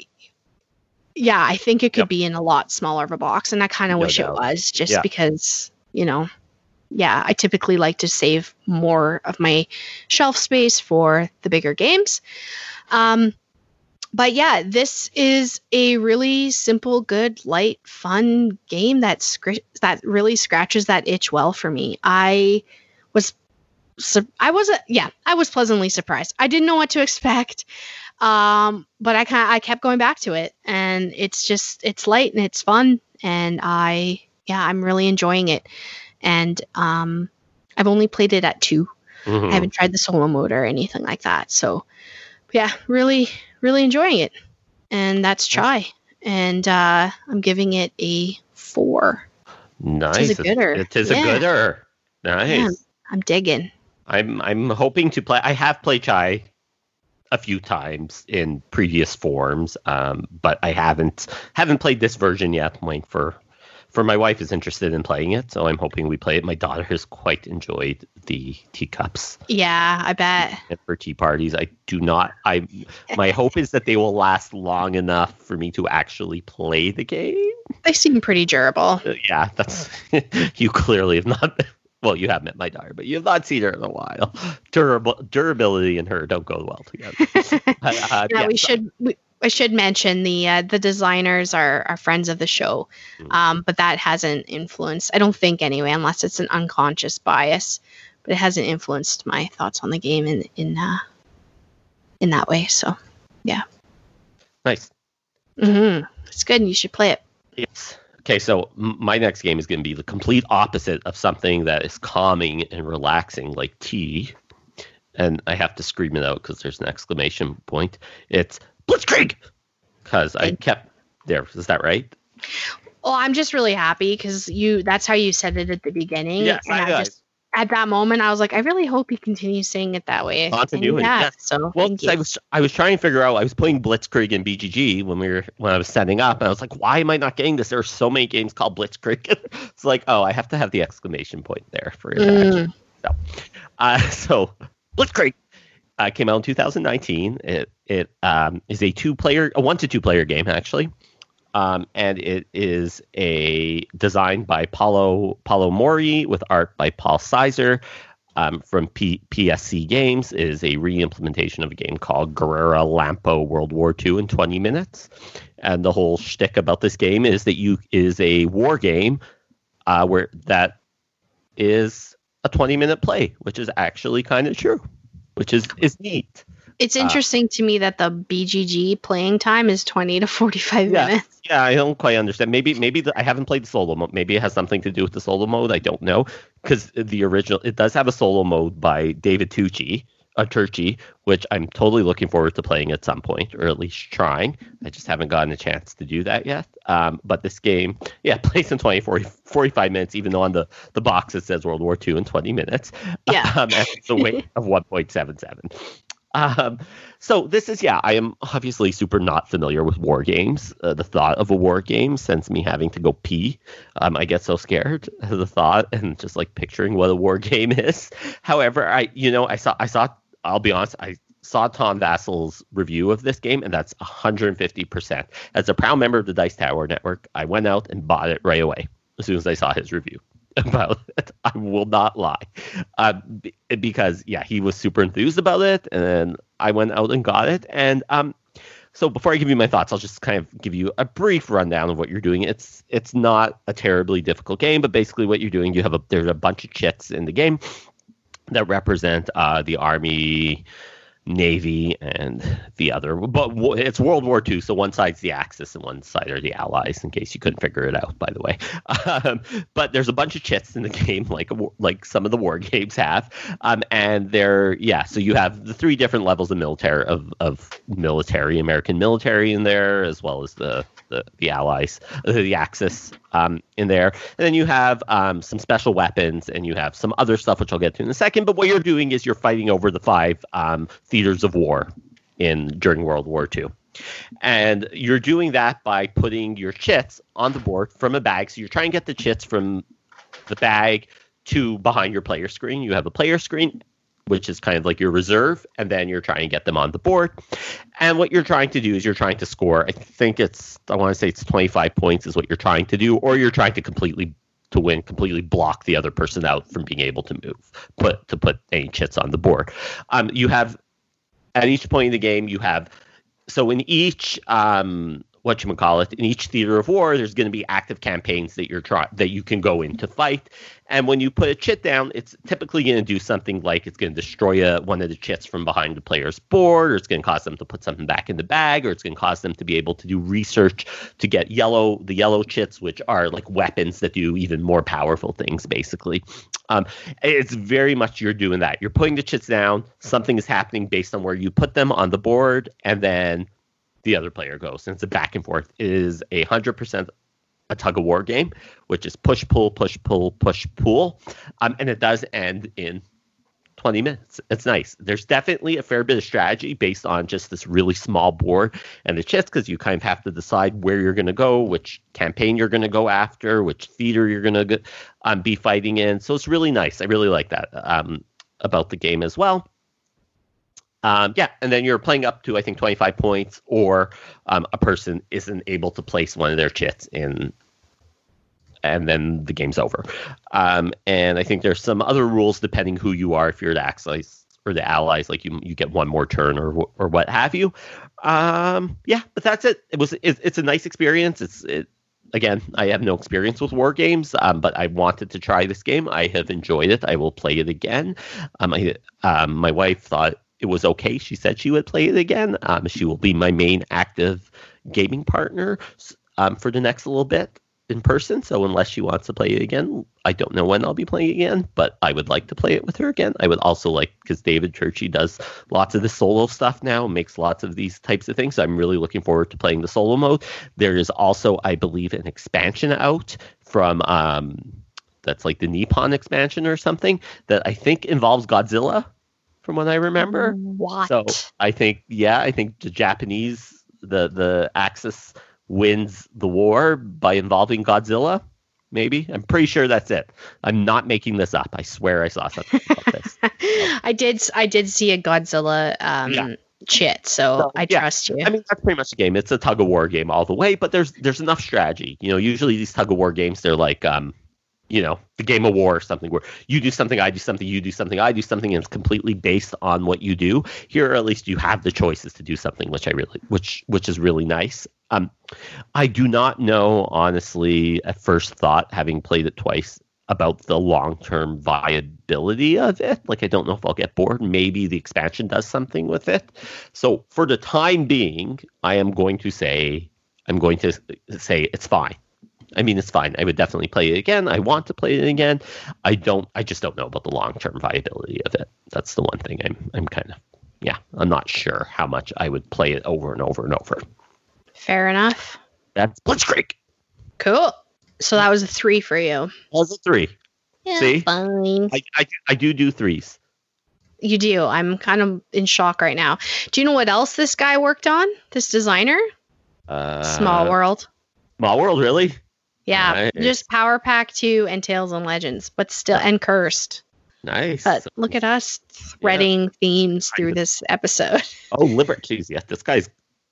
yeah, I think it could Yep. be in a lot smaller of a box, and I kind of No wish doubt. it was, just Yeah. because you know, yeah, I typically like to save more of my shelf space for the bigger games. Um, but yeah, this is a really simple, good, light, fun game that scr- that really scratches that itch well for me. I was, su- I was, a, yeah, I was pleasantly surprised. I didn't know what to expect, um, but I kind, I kept going back to it, and it's just, it's light and it's fun, and I, yeah, I'm really enjoying it. And um, I've only played it at two. Mhm. I haven't tried the solo mode or anything like that. So, yeah, really, really enjoying it. And that's Chai. And uh, I'm giving it a four. Nice. It is a gooder. It is Yeah. a gooder. Nice. Yeah, I'm digging. I'm I'm hoping to play. I have played Chai a few times in previous forms, um, but I haven't haven't played this version yet. I'm waiting for for my wife is interested in playing it, so I'm hoping we play it. My daughter has quite enjoyed the teacups Yeah, I bet. and for tea parties. I do not. I my hope is that they will last long enough for me to actually play the game. They seem pretty durable. Uh, yeah, that's you clearly have not. Well, you have met my daughter, but you have not seen her in a while. Durable, durability and her don't go well together. Uh, uh, Yeah, yeah, we so- should. We, I should mention the uh, the designers are, are friends of the show, Mm. um, but that hasn't influenced. I don't think anyway, unless it's an unconscious bias. But it hasn't influenced my thoughts on the game in in uh, in that way. So, Nice. hmm it's good. And you should play it. Yes. Okay, so m- my next game is going to be the complete opposite of something that is calming and relaxing, like tea. And I have to scream it out because there's an exclamation point. It's Blitzkrieg! Because I Okay. kept there. Is that right? Well, I'm just really happy because you that's how you said it at the beginning. Yes, and I, I just at that moment I was like, I really hope he continues saying it that way. Continuity. Yeah, so well, thank you. I was I was trying to figure out. I was playing Blitzkrieg in B G G when we were when I was setting up, and I was like, why am I not getting this? There are so many games called Blitzkrieg. It's like, oh, I have to have the exclamation point there for it. Mm. So, uh, so Blitzkrieg uh, came out in two thousand nineteen. It it um, is a two player, a one to two player game actually. Um, and it is a designed by Paulo Paulo Mori with art by Paul Sizer um, from P- PSC Games. It is a re-implementation of a game called Guerrera Lampo World War Two in twenty minutes. And the whole shtick about this game is that you is a war game uh, where that is a twenty minute play, which is actually kind of true, which is is neat. It's interesting uh, to me that the B G G playing time is twenty to forty-five yeah, minutes. Yeah, I don't quite understand. Maybe maybe the, I haven't played the solo mode. Maybe it has something to do with the solo mode. I don't know. Because the original, it does have a solo mode by David Tucci, uh, Turchi, which I'm totally looking forward to playing at some point, or at least trying. I just haven't gotten a chance to do that yet. Um, but this game, yeah, plays in twenty, forty, forty-five minutes, even though on the, the box it says World War Two in twenty minutes. Yeah. Um, and it's a weight of one point seven seven. Um, so this is, yeah, I am obviously super not familiar with war games. Uh, the thought of a war game sends me having to go pee. Um, I get so scared of the thought and just like picturing what a war game is. However, I, you know, I saw, I saw, I'll be honest, I saw Tom Vasel's review of this game, and that's one hundred fifty percent. As a proud member of the Dice Tower Network, I went out and bought it right away as soon as I saw his review about it. I will not lie. Uh, b- because, yeah, he was super enthused about it, and then I went out and got it. And um, so before I give you my thoughts, I'll just kind of give you a brief rundown of what you're doing. It's it's not a terribly difficult game, but basically what you're doing, you have a there's a bunch of chits in the game that represent uh, the Army, Navy, and the other, but it's World War Two, so one side's the Axis and one side are the Allies, in case you couldn't figure it out, by the way. Um, but there's a bunch of chits in the game, like like some of the war games have, um, and they're, yeah, so you have the three different levels of military, of, of military, American military in there, as well as the, the, the Allies, uh, the Axis um, in there. And then you have um, some special weapons, and you have some other stuff, which I'll get to in a second, but what you're doing is you're fighting over the five um, theaters of war in during World War Two. And you're doing that by putting your chits on the board from a bag. So you're trying to get the chits from the bag to behind your player screen. You have a player screen, which is kind of like your reserve, and then you're trying to get them on the board. And what you're trying to do is you're trying to score, I think it's, I want to say it's twenty-five points is what you're trying to do, or you're trying to completely to win, completely block the other person out from being able to move, put to put any chits on the board. Um, you have, at each point in the game, you have, so in each, um, whatchamacallit, in each theater of war, there's going to be active campaigns that you're try- that you can go in to fight. And when you put a chit down, it's typically going to do something like it's going to destroy a, one of the chits from behind the player's board, or it's going to cause them to put something back in the bag, or it's going to cause them to be able to do research to get yellow, the yellow chits, which are like weapons that do even more powerful things, basically. Um, it's very much you're doing that. You're putting the chits down, something is happening based on where you put them on the board, and then the other player goes. And it's a back and forth. It is a hundred percent a tug of war game, which is push, pull, push, pull, push, pull. Um, and it does end in twenty minutes. It's nice. There's definitely a fair bit of strategy based on just this really small board and the chits, because you kind of have to decide where you're going to go, which campaign you're going to go after, which theater you're going to um, be fighting in. So it's really nice. I really like that um, about the game as well. Um, yeah, and then you're playing up to, I think, twenty-five points, or um, a person isn't able to place one of their chits in, and then the game's over. Um, and I think there's some other rules depending who you are. If you're the Axis or the Allies, like you you get one more turn or or what have you. Um, yeah, but that's it. It was it, it's a nice experience. It's it. Again, I have no experience with war games, um, but I wanted to try this game. I have enjoyed it. I will play it again. Um, I, um, my wife thought it was okay. She said she would play it again. Um, she will be my main active gaming partner um, for the next little bit. in person, so unless she wants to play it again, I don't know when I'll be playing it again, but I would like to play it with her again. I would also like, because David Churchy does lots of the solo stuff now, makes lots of these types of things, so I'm really looking forward to playing the solo mode. There is also, I believe, an expansion out from, um, that's like the Nippon expansion or something, that I think involves Godzilla, from what I remember. What? So I think, yeah, I think the Japanese, the, the Axis wins the war by involving Godzilla, maybe. I'm pretty sure that's it. I'm not making this up. I swear I saw something about this. I did I did see a Godzilla um Yeah. chit, so, So, I yeah. trust you. I mean, that's pretty much the game. It's a tug of war game all the way, but there's there's enough strategy. You know, usually these tug of war games, they're like, um, you know, the game of war or something where you do something, I do something, you do something, I do something, and it's completely based on what you do. Here, at least, you have the choices to do something, which I really, which which is really nice. Um, I do not know, honestly, at first thought, having played it twice, about the long-term viability of it. Like, I don't know if I'll get bored. Maybe the expansion does something with it. So for the time being, I am going to say, I'm going to say it's fine. I mean, it's fine. I would definitely play it again. I want to play it again. I don't, I just don't know about the long-term viability of it. That's the one thing I'm, I'm kind of, yeah, I'm not sure how much I would play it over and over and over. Fair enough. That's Blitzkrieg. Cool. So that was a three for you. Was it three? Yeah, See? fine. I, I, I do do threes. You do. I'm kind of in shock right now. Do you know what else this guy worked on? This designer? Uh, Small World. Small World, really? Yeah, Nice. just Power Pack two and Tales and Legends, but still, and Cursed. Nice. But look at us threading themes through this episode. Oh, Libert. Jeez, yeah. This guy's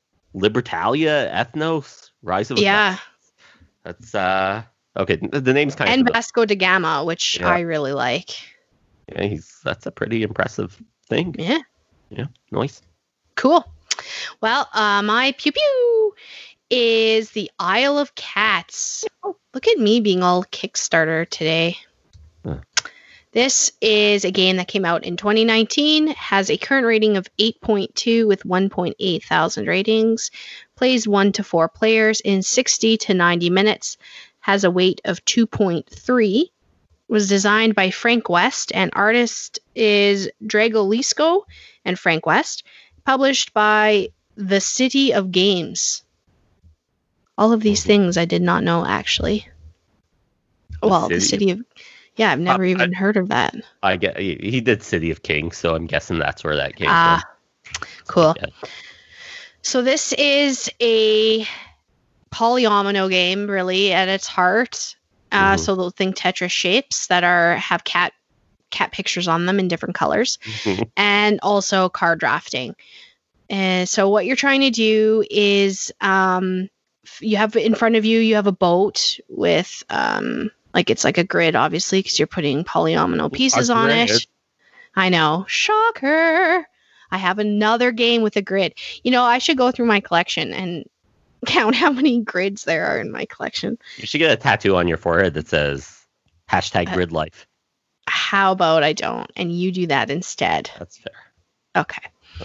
Libertalia, Ethnos, Rise of Yeah, That's, uh, okay. The name's kind and of. Vasco da Gama, which Yeah. I really like. Yeah, he's, that's a pretty impressive thing. Yeah, Yeah, nice. cool. Well, uh, my pew pew is the Isle of Cats. Look at me being all Kickstarter today. Huh. This is a game that came out in twenty nineteen, has a current rating of eight point two with one point eight thousand ratings, plays one to four players in sixty to ninety minutes, has a weight of two point three, was designed by Frank West, and artist is Dragolisco and Frank West, published by The City of Games. All of these things I did not know, actually. The Well, the City City of... Yeah, I've never Uh, even heard of that. I get he, he did City of Kings, so I'm guessing that's where that came Ah, from. cool. Yeah. So this is a polyomino game, really, at its heart. Uh, Mhm. So they'll think Tetris shapes that are have cat cat pictures on them in different colors, and also card drafting. And so what you're trying to do is um, f- you have in front of you, you have a boat with um, like it's like a grid, obviously, because you're putting polyomino pieces on it. grid. I know. Shocker. I have another game with a grid. You know, I should go through my collection and count how many grids there are in my collection. You should get a tattoo on your forehead that says hashtag Uh, grid life. How about I don't? And you do that instead. That's fair. Okay.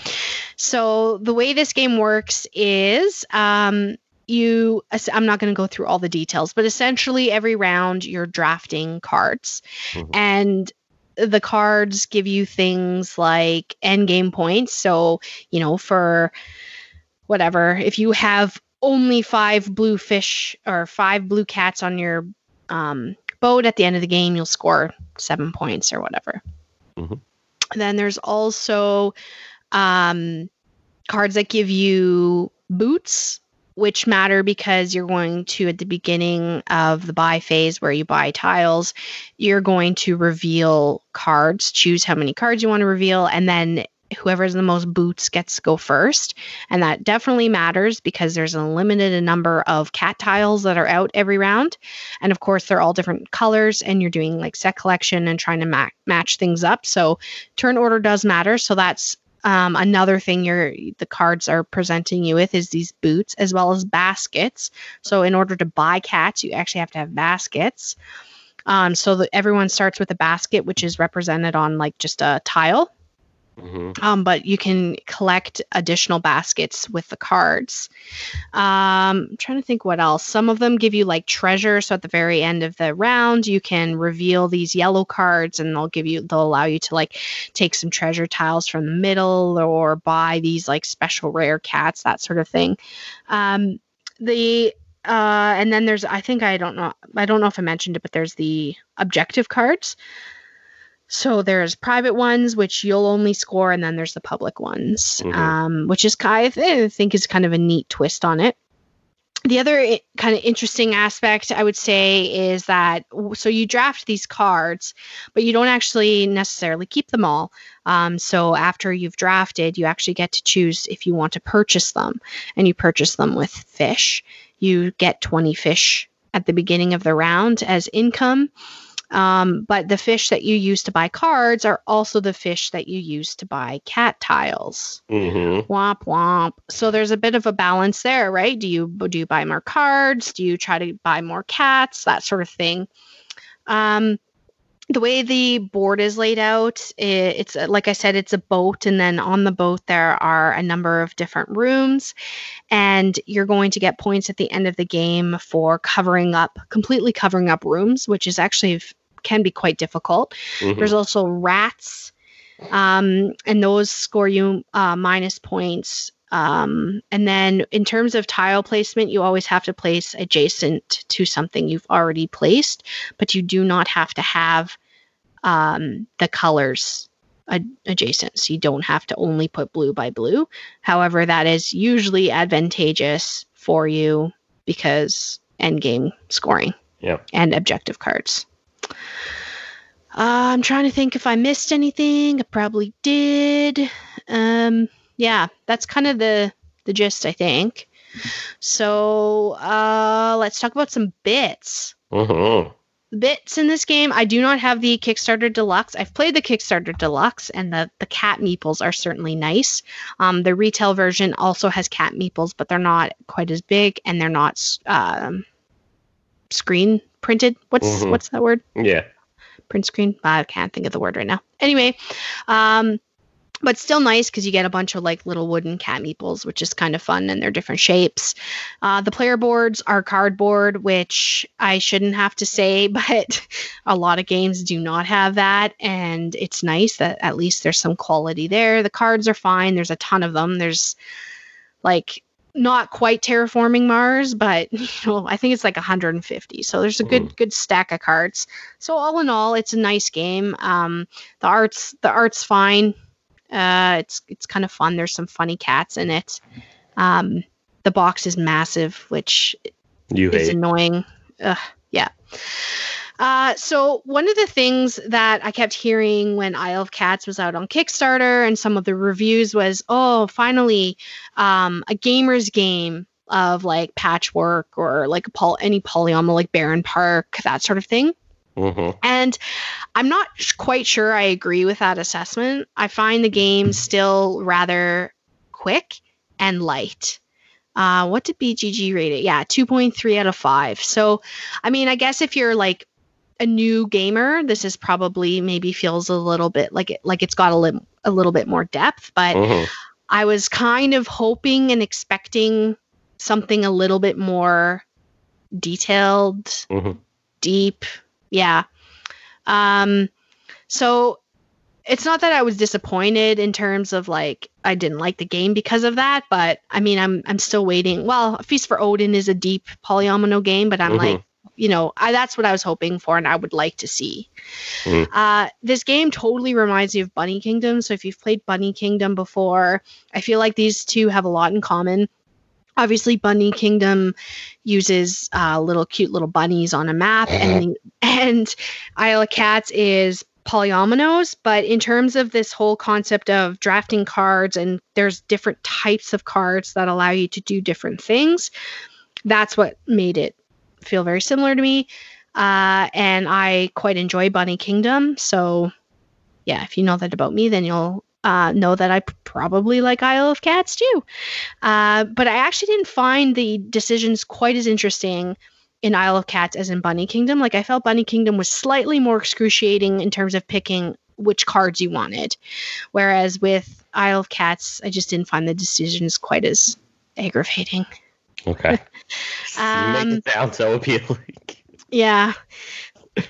So the way this game works is um, you, I'm not going to go through all the details, but essentially every round you're drafting cards. Mhm. And the cards give you things like end game points. So, you know, for whatever, if you have only five blue fish or five blue cats on your um, boat at the end of the game, you'll score seven points or whatever. Mhm. Then there's also um, cards that give you boots, which matter because you're going to, at the beginning of the buy phase where you buy tiles, you're going to reveal cards, choose how many cards you want to reveal, and then whoever has the most boots gets to go first. And that definitely matters because there's a limited number of cat tiles that are out every round. And of course, they're all different colors, and you're doing like set collection and trying to ma- match things up. So turn order does matter. So that's um, another thing you're, the cards are presenting you with is these boots as well as baskets. So in order to buy cats, you actually have to have baskets. Um, so that everyone starts with a basket, which is represented on like just a tile. Mm-hmm. Um, but you can collect additional baskets with the cards. Um, I'm trying to think what else. Some of them give you like treasure. So at the very end of the round, you can reveal these yellow cards, and they'll give you, they'll allow you to like take some treasure tiles from the middle, or buy these like special rare cats, that sort of thing. Um, the uh, and then there's, I think I don't know, I don't know if I mentioned it, but there's the objective cards. So there's private ones, which you'll only score, and then there's the public ones, Mhm. um, which is kind of, I think is kind of a neat twist on it. The other i- kind of interesting aspect, I would say, is that w- so you draft these cards, but you don't actually necessarily keep them all. Um, so after you've drafted, you actually get to choose if you want to purchase them, and you purchase them with fish. You get twenty fish at the beginning of the round as income. Um, but the fish that you use to buy cards are also the fish that you use to buy cat tiles. Mm-hmm. Womp womp. So there's a bit of a balance there, right? Do you do you buy more cards? Do you try to buy more cats? That sort of thing. Um, the way the board is laid out, i- it's uh, like I said, it's a boat, and then on the boat there are a number of different rooms, and you're going to get points at the end of the game for covering up, completely covering up rooms, which is actually f- can be quite difficult. Mm-hmm. There's also rats, um, and those score you uh, minus points. Um, and then in terms of tile placement, you always have to place adjacent to something you've already placed, but you do not have to have um, the colors ad- adjacent. So you don't have to only put blue by blue. However, that is usually advantageous for you because end game scoring Yeah. and objective cards. Uh, I'm trying to think if I missed anything. I probably did. Um, yeah, that's kind of the the gist, I think. So uh, let's talk about some bits. Mm-hmm. Bits in this game. I do not have the Kickstarter Deluxe. I've played the Kickstarter Deluxe, and the the cat meeples are certainly nice. Um, the retail version also has cat meeples, but they're not quite as big, and they're not um, screen printed. What's Mhm. what's that word? Yeah. Print screen. I can't think of the word right now. Anyway, um, but still nice because you get a bunch of like little wooden cat meeples, which is kind of fun, and they're different shapes. Uh, the player boards are cardboard, which I shouldn't have to say, but a lot of games do not have that, and it's nice that at least there's some quality there. The cards are fine. There's a ton of them. There's like not quite Terraforming Mars, but you know, I think it's like one hundred fifty. So there's a good Mhm. good stack of cards. So all in all, it's a nice game. Um, the art's the art's fine. Uh, it's it's kind of fun. There's some funny cats in it. Um, the box is massive, which You is hate. annoying. Ugh, yeah. Uh, so one of the things that I kept hearing when Isle of Cats was out on Kickstarter, and some of the reviews was, oh, finally, um, a gamer's game of like Patchwork or like a poly- any polyomino like Baron Park, that sort of thing. Mm-hmm. And I'm not sh- quite sure I agree with that assessment. I find the game still rather quick and light. Uh, what did B G G rate it? Yeah, two point three out of five. So, I mean, I guess if you're like a new gamer, this is probably maybe feels a little bit like it, like it's got a little a little bit more depth. But Mm-hmm. I was kind of hoping and expecting something a little bit more detailed, Mm-hmm. deep. Yeah. Um, so it's not that I was disappointed in terms of like I didn't like the game because of that, but I mean I'm I'm still waiting. Well, Feast for Odin is a deep polyomino game, but I'm Mhm. like, you know, I, that's what I was hoping for and I would like to see. Mhm. Uh, this game totally reminds me of Bunny Kingdom. So if you've played Bunny Kingdom before, I feel like these two have a lot in common. Obviously, Bunny Kingdom uses uh, little cute little bunnies on a map, and and Isle of Cats is polyominoes. But in terms of this whole concept of drafting cards, and there's different types of cards that allow you to do different things, that's what made it feel very similar to me. Uh, and I quite enjoy Bunny Kingdom. So, yeah, if you know that about me, then you'll uh, know that I p- probably like Isle of Cats too. Uh, but I actually didn't find the decisions quite as interesting in Isle of Cats as in Bunny Kingdom. Like I felt Bunny Kingdom was slightly more excruciating in terms of picking which cards you wanted. Whereas with Isle of Cats, I just didn't find the decisions quite as aggravating. Okay. Um, you make it sound so appealing. Yeah. Uh,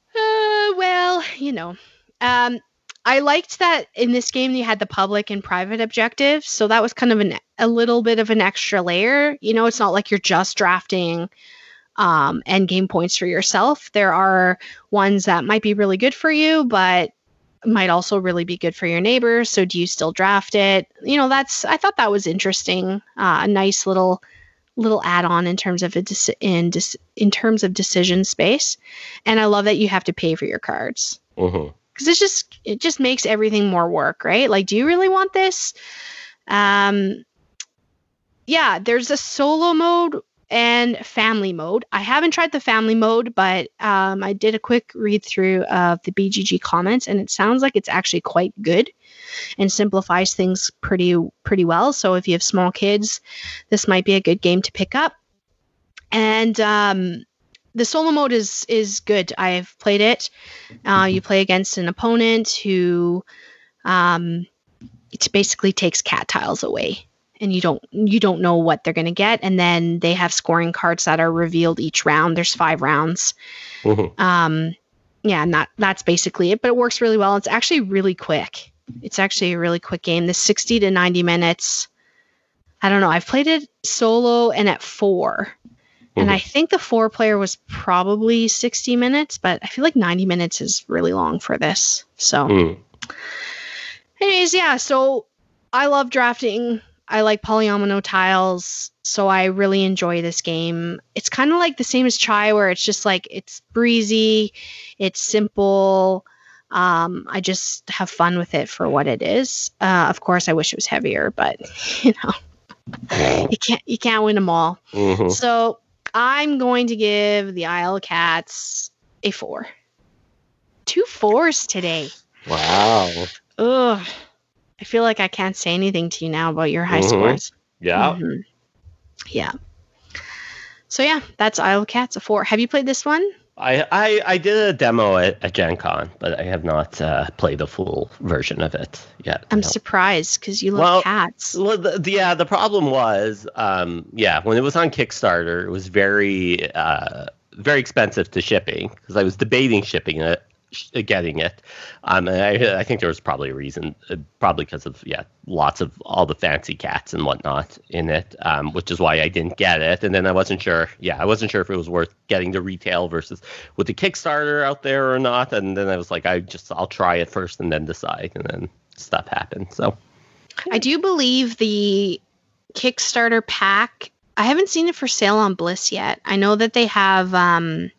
well, you know. Um, I liked that in this game you had the public and private objectives, so that was kind of an, a little bit of an extra layer. You know, it's not like you're just drafting um, end game points for yourself. There are ones that might be really good for you, but might also really be good for your neighbors. So do you still draft it? You know, that's I thought that was interesting. Uh, a nice little little add-on in terms of a deci- in dis- in terms of decision space, and I love that you have to pay for your cards. Mm-hmm. Because it's just it just makes everything more work, right? Like, do you really want this? Um, yeah, there's a solo mode and family mode. I haven't tried the family mode, but um, I did a quick read through of the B G G comments, and it sounds like it's actually quite good and simplifies things pretty pretty well. So if you have small kids, this might be a good game to pick up. And um, the solo mode is is good. I've played it. Uh, you play against an opponent who um, it basically takes cat tiles away, and you don't you don't know what they're going to get. And then they have scoring cards that are revealed each round. There's five rounds. Mm-hmm. Um, yeah, and that that's basically it. But it works really well. It's actually really quick. It's actually a really quick game. The sixty to ninety minutes. I don't know. I've played it solo and at four. And I think the four player was probably sixty minutes, but I feel like ninety minutes is really long for this. So mm. anyways, yeah, so I love drafting. I like polyomino tiles, so I really enjoy this game. It's kind of like the same as Chai, where it's just like, it's breezy, it's simple. Um, I just have fun with it for what it is. Uh, of course, I wish it was heavier, but you know, you can't you can't win them all. Mm-hmm. So I'm going to give the Isle of Cats a four. Two fours today. Wow. Ugh. I feel like I can't say anything to you now about your high mm-hmm. scores. Yeah. Mm-hmm. Yeah. So yeah, that's Isle of Cats, a four. Have you played this one? I, I, I did a demo at, at Gen Con, but I have not uh, played the full version of it yet. I'm no. surprised because you love well, cats. Well, the, the, yeah, the problem was, um, yeah, when it was on Kickstarter, it was very, uh, very expensive to shipping because I was debating shipping it, sh- getting it. Um, and I, I think there was probably a reason, uh, probably because of, yeah, lots of all the fancy cats and whatnot in it, um, which is why I didn't get it. And then I wasn't sure, yeah, I wasn't sure if it was worth getting to retail versus with the Kickstarter out there or not. And then I was like, I just, I'll try it first and then decide. And then stuff happened. So I do believe the Kickstarter pack, I haven't seen it for sale on Bliss yet. I know that they have um,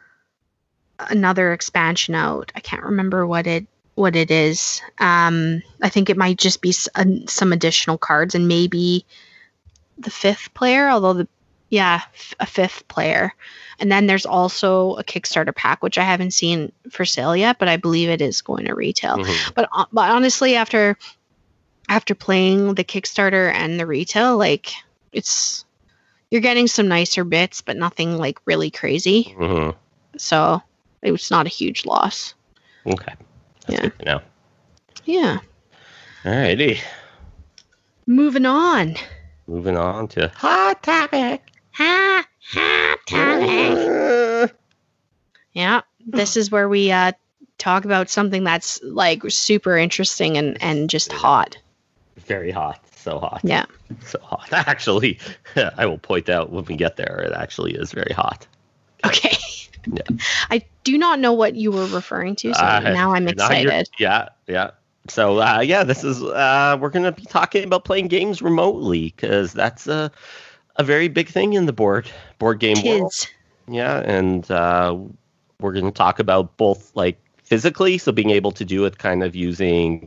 another expansion out. I can't remember what it what it is. Um, I think it might just be s- uh, some additional cards and maybe the fifth player, although the yeah, f- a fifth player. And then there's also a Kickstarter pack, which I haven't seen for sale yet, but I believe it is going to retail. Mm-hmm. But uh, but honestly, after after playing the Kickstarter and the retail, like it's you're getting some nicer bits, but nothing like really crazy. Mm-hmm. So it was not a huge loss. Okay. That's yeah. good to know. Yeah. Alrighty. Moving on. Moving on to hot topic. Hot, hot topic. Yeah. This is where we uh, talk about something that's like super interesting and, and just hot. Very hot. So hot. Yeah. So hot. Actually, I will point out when we get there, it actually is very hot. Okay. Yeah. I do not know what you were referring to, so uh, now I'm excited. Yeah, yeah. So, uh, yeah, this is, uh, we're going to be talking about playing games remotely, because that's a, a very big thing in the board, board game Tis. world. Yeah, and uh, we're going to talk about both, like, physically, so being able to do it kind of using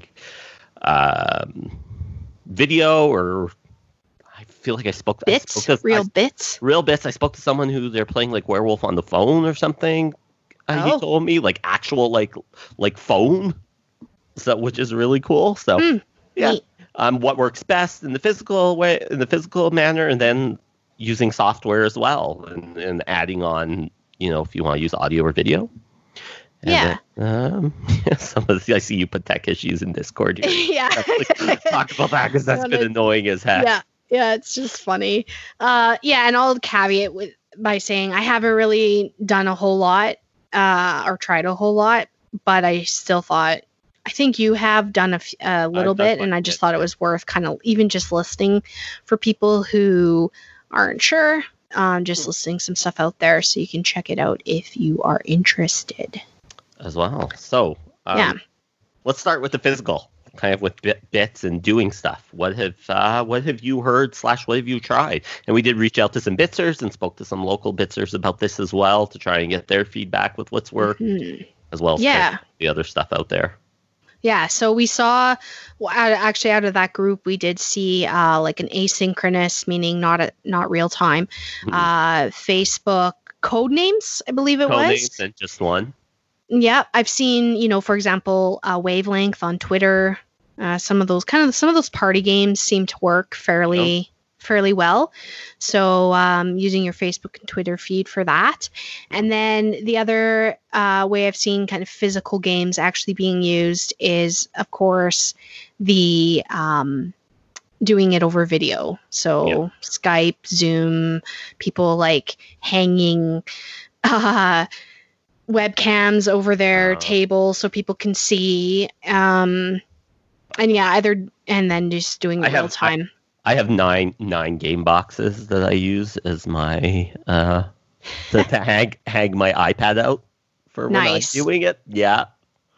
um, video or... I feel like I spoke to bits, I spoke to, real I, bits, real bits. I spoke to someone who they're playing like Werewolf on the phone or something. Uh, oh. He told me like actual like like phone, so which is really cool. So mm, yeah, neat. um, what works best in the physical way, in the physical manner, and then using software as well, and, and adding on, you know, if you want to use audio or video. And Yeah. Then, um, some of the, I see you put tech issues in Discord here. Yeah. Talk about that because that's No, been no, annoying as heck. Yeah. Yeah. It's just funny. Uh, yeah. And I'll caveat with by saying I haven't really done a whole lot uh, or tried a whole lot, but I still thought, I think you have done a, f- a little I've done bit, quite and a I just bit, thought it yeah. was worth kind of even just listing for people who aren't sure, um, just listing some stuff out there so you can check it out if you are interested. As well. So, um, Yeah. let's start with the physical, kind of with bit, bits and doing stuff. What have uh, what have you heard slash what have you tried? And we did reach out to some bitsers and spoke to some local bitsers about this as well to try and get their feedback with what's worked, Mhm. as well as Yeah. kind of the other stuff out there. Yeah, so we saw, well, out, actually out of that group, we did see uh, like an asynchronous, meaning not a, not real time, Mhm. uh, Facebook code names, I believe it Code was. names and just one. Yeah, I've seen, you know, for example, uh, Wavelength on Twitter. Uh, some of those kind of some of those party games seem to work fairly fairly well. So um, using your Facebook and Twitter feed for that, and then the other uh, way I've seen kind of physical games actually being used is, of course, the um, doing it over video. So Yeah. Skype, Zoom, people like hanging. Uh, webcams over their Oh. table so people can see um and yeah either and then just doing I it have- real time. I have nine nine game boxes that I use as my uh to, to hang hang my iPad out for when Nice. I'm doing it. Yeah.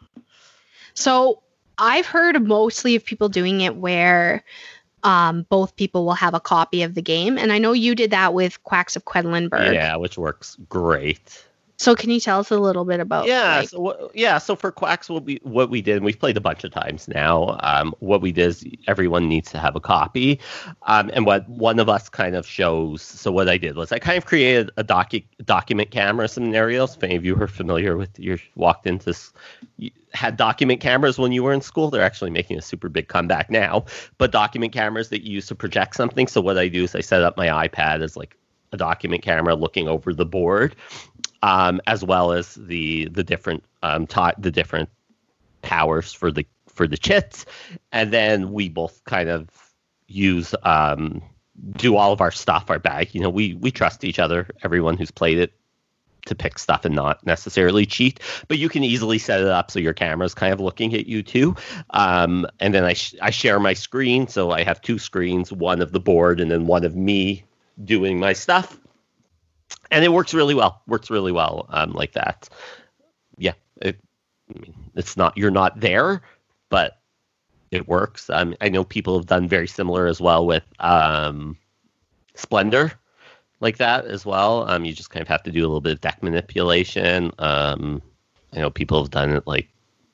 So I've heard mostly of people doing it where um both people will have a copy of the game, and I know you did that with Quacks of Quedlinburg. Yeah, which works great. So can you tell us a little bit about Yeah, like, so what, yeah, so for Quacks, what we what we did, and we've played a bunch of times now. Um, what we did is everyone needs to have a copy, um, and what one of us kind of shows. So what I did was I kind of created a docu- document camera scenarios. If any of you are familiar with, you walked into s- you had document cameras when you were in school. They're actually making a super big comeback now. But document cameras that you use to project something. So what I do is I set up my iPad as like a document camera looking over the board. Um, as well as the the different um, ta- the different powers for the for the chits, and then we both kind of use um, do all of our stuff, our bag. You know, we we trust each other. Everyone who's played it to pick stuff and not necessarily cheat, but you can easily set it up so your camera's kind of looking at you too. Um, and then I sh- I share my screen, so I have two screens, one of the board and then one of me doing my stuff. And it works really well. Works really well um, like that. Yeah, it, I mean, it's not you're not there, but it works. Um, I know people have done very similar as well with um, Splendor, like that as well. Um, you just kind of have to do a little bit of deck manipulation. Um, I know people have done it like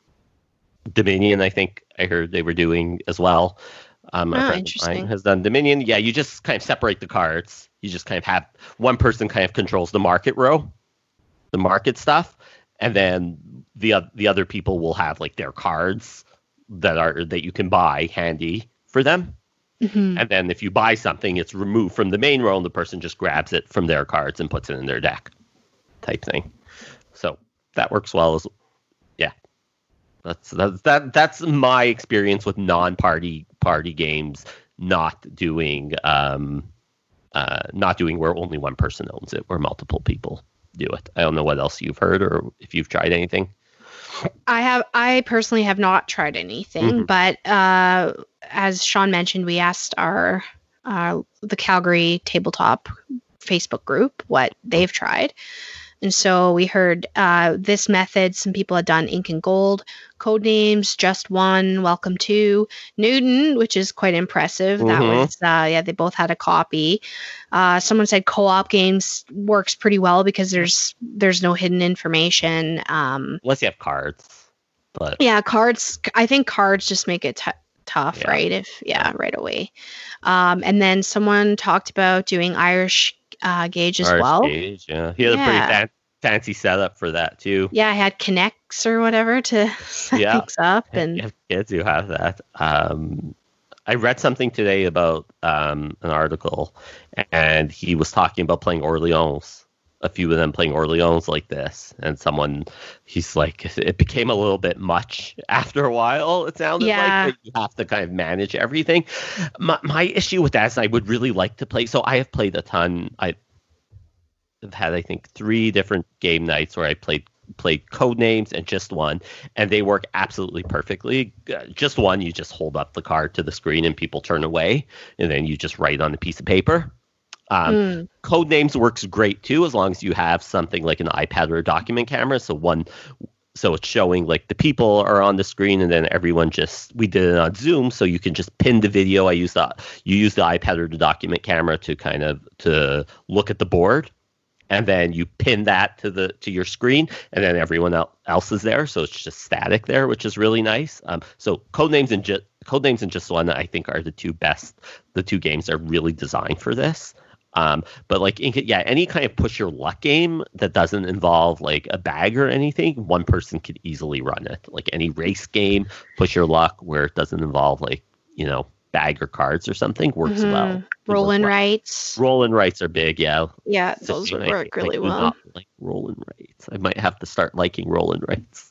Dominion. I think I heard they were doing as well. Um, a Oh, friend of interesting. mine has done Dominion. Yeah, you just kind of separate the cards. You just kind of have one person kind of controls the market row, the market stuff, and then the oth- the other people will have like their cards that are that you can buy handy for them. Mhm. And then if you buy something, it's removed from the main row, and the person just grabs it from their cards and puts it in their deck, type thing. So that works well as yeah. That's that's that that's my experience with non-party party games, not doing um uh not doing where only one person owns it, where multiple people do it. I don't know what else you've heard or if you've tried anything. I have I personally have not tried anything, Mhm. but uh, as Sean mentioned, we asked our uh, the Calgary tabletop Facebook group what they've tried. And so we heard uh, this method, some people had done Ink and Gold, Codenames, Just One, Welcome To, Newton, which is quite impressive. That Mhm. was, uh, yeah, they both had a copy. Uh, someone said co-op games works pretty well because there's there's no hidden information. Um, Unless you have cards. But yeah, cards. I think cards just make it t- tough, Yeah. right? If yeah, right away. Um, and then someone talked about doing Irish uh, Gauge as Irish well. Gauge, yeah. He had a Yeah. pretty fan- fancy setup for that too. Yeah, I had Connects or whatever to set Yeah. things up, and You have kids who have that. Um, I read something today about um, an article, and he was talking about playing Orleans a few of them playing Orleans like this, and someone, he's like, it became a little bit much after a while, it sounded Yeah. like, but you have to kind of manage everything. My, my issue with that is I would really like to play, so I have played a ton. I've had, I think, three different game nights where I played played Codenames and Just One, and they work absolutely perfectly. Uh, Just One, you just hold up the card to the screen and people turn away, and then you just write on a piece of paper. Um, Mm. Codenames works great too, as long as you have something like an iPad or a document camera. So one, so it's showing like the people are on the screen, and then everyone just, we did it on Zoom, so you can just pin the video. I use the you use the iPad or the document camera to kind of to look at the board, and then you pin that to the to your screen, and then everyone else is there, so it's just static there, which is really nice. Um, so Codenames and just Codenames and Just One, I think, are the two best, the two games that are really designed for this. Um, but like, yeah, any kind of push your luck game that doesn't involve like a bag or anything, one person could easily run it. Like any race game, push your luck where it doesn't involve like, you know, bag or cards or something works Mhm. well. Roll and well. rights. Roll and rights are big, yeah. Yeah, So those I- would work I really do well. not like roll and rights. I might have to start liking roll and rights.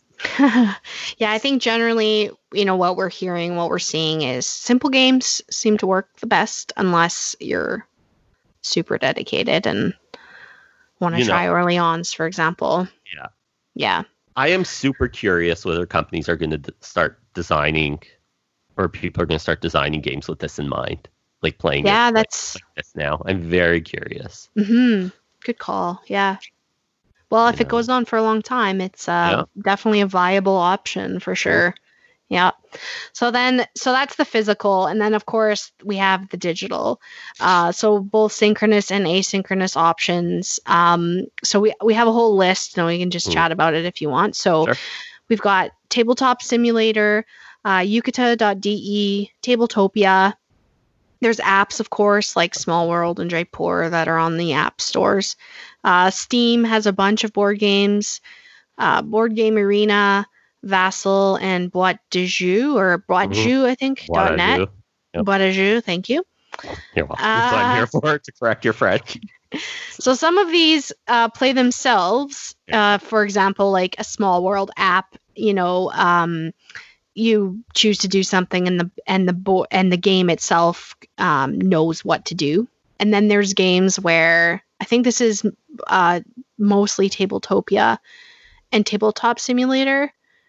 Yeah, I think generally, you know, what we're hearing, what we're seeing is simple games seem to work the best unless you're super dedicated and want to You know. try Orleans, for example. Yeah. Yeah. I am super curious whether companies are going to d- start designing, or people are going to start designing games with this in mind, like playing Yeah, it that's like this now. I'm very curious. hmm good call. Yeah. Well, if You it know. goes on for a long time, it's uh, Yeah. definitely a viable option for sure. Yeah. So then, so that's the physical. And then, of course, we have the digital. Uh, so both synchronous and asynchronous options. Um, so we, we have a whole list, and we can just Mm. chat about it if you want. So Sure. we've got Tabletop Simulator, uh, Yucata dot D E, Tabletopia. There's apps, of course, like Small World and Draper that are on the app stores. Uh, Steam has a bunch of board games. Uh, Board Game Arena, Vassal, and Boîte de Jeu, or Boîte Mhm. Jeu, I think, What dot I net. do. Yep. Boîte de Jeu, thank you. You're welcome. That's what I'm here for, to correct your French. So some of these uh, play themselves. Uh, for example, like a Small World app, you know, um, you choose to do something, and the and the bo- and the game itself um, knows what to do. And then there's games where I think this is uh, mostly Tabletopia and Tabletop Simulator.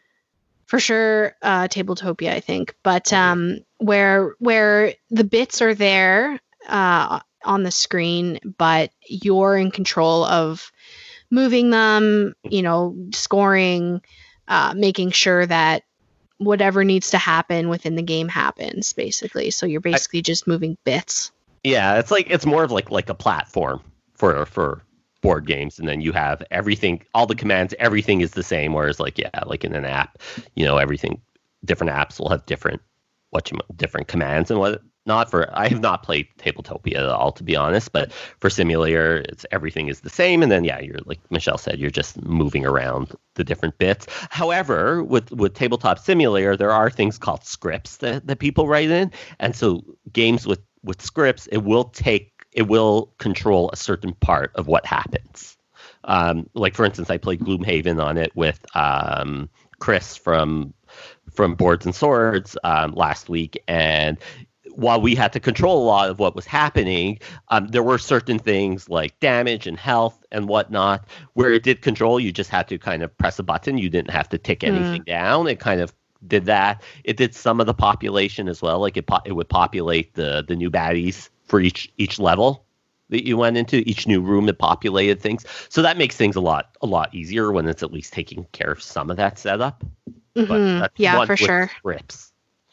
For sure, uh, Tabletopia, I think, but um, where where the bits are there uh, on the screen, but you're in control of moving them, you know, scoring, uh, making sure that whatever needs to happen within the game happens, basically. So you're basically just moving bits. Yeah, it's like it's more of like like a platform for for board games, and then you have everything, all the commands, everything is the same. Whereas like yeah, like in an app, you know, everything, different apps will have different what you different commands and what not. For I have not played Tabletopia at all, to be honest, but for Simulator, it's everything is the same, and then yeah, you're like Michelle said, you're just moving around the different bits. However, with with Tabletop Simulator, there are things called scripts that, that people write in, and so games with with scripts, it will take it will control a certain part of what happens. Um, like for instance, I played Gloomhaven on it with um, Chris from from Boards and Swords um, last week, and while we had to control a lot of what was happening, um, there were certain things like damage and health and whatnot where it did control. You just had to kind of press a button. You didn't have to tick anything mm. down. It kind of did that. It did some of the population as well. Like it, po- it would populate the the new baddies for each each level that you went into. Each new room, it populated things. So that makes things a lot a lot easier when it's at least taking care of some of that setup. Mm-hmm. But that's yeah, one for with sure. Scripts.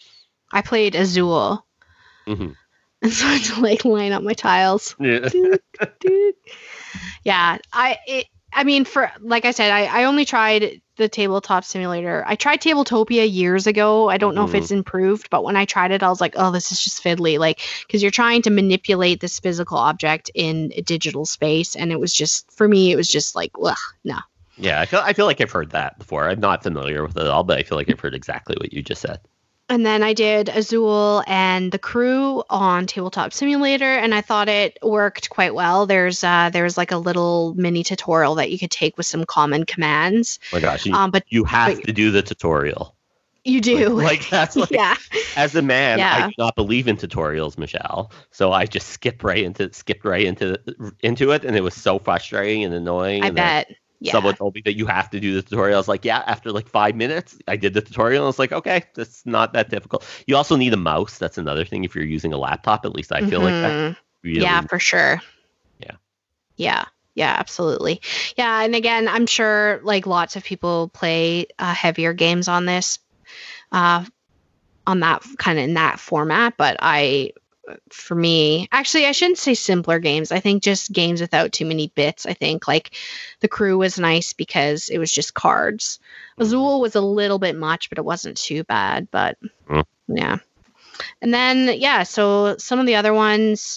I played Azul. Mm-hmm. And so I had to like line up my tiles. Yeah. Doot, doot. Yeah, I it, I mean, for like I said, I, I only tried the Tabletop Simulator. I tried Tabletopia years ago. I don't know mm-hmm. if it's improved, but when I tried it, I was like, oh, this is just fiddly. Like, because you're trying to manipulate this physical object in a digital space, and it was just, for me, it was just like, ugh, no. Yeah, I feel I feel like I've heard that before. I'm not familiar with it at all, but I feel like I've heard exactly what you just said. And then I did Azul and The Crew on Tabletop Simulator, and I thought it worked quite well. There's uh, there's like a little mini tutorial that you could take with some common commands. Oh my gosh, you, um, but you have but to do the tutorial. You do. Like, like that's like, yeah. As a man, yeah. I do not believe in tutorials, Michelle. So I just skipped right into skipped right into into it, and it was so frustrating and annoying. I and bet. Yeah. Someone told me that you have to do the tutorial. I was like, yeah, after like five minutes, I did the tutorial. And I was like, okay, that's not that difficult. You also need a mouse. That's another thing if you're using a laptop. At least I feel mm-hmm. like that. Really yeah, for sure. Yeah. Yeah. Yeah, absolutely. Yeah. And again, I'm sure like lots of people play uh, heavier games on this, uh, on that kind of in that format. But I, for me, actually, I shouldn't say simpler games. I think just games without too many bits. I think like The Crew was nice because it was just cards. Azul was a little bit much, but it wasn't too bad. But mm. yeah. And then, yeah, so some of the other ones,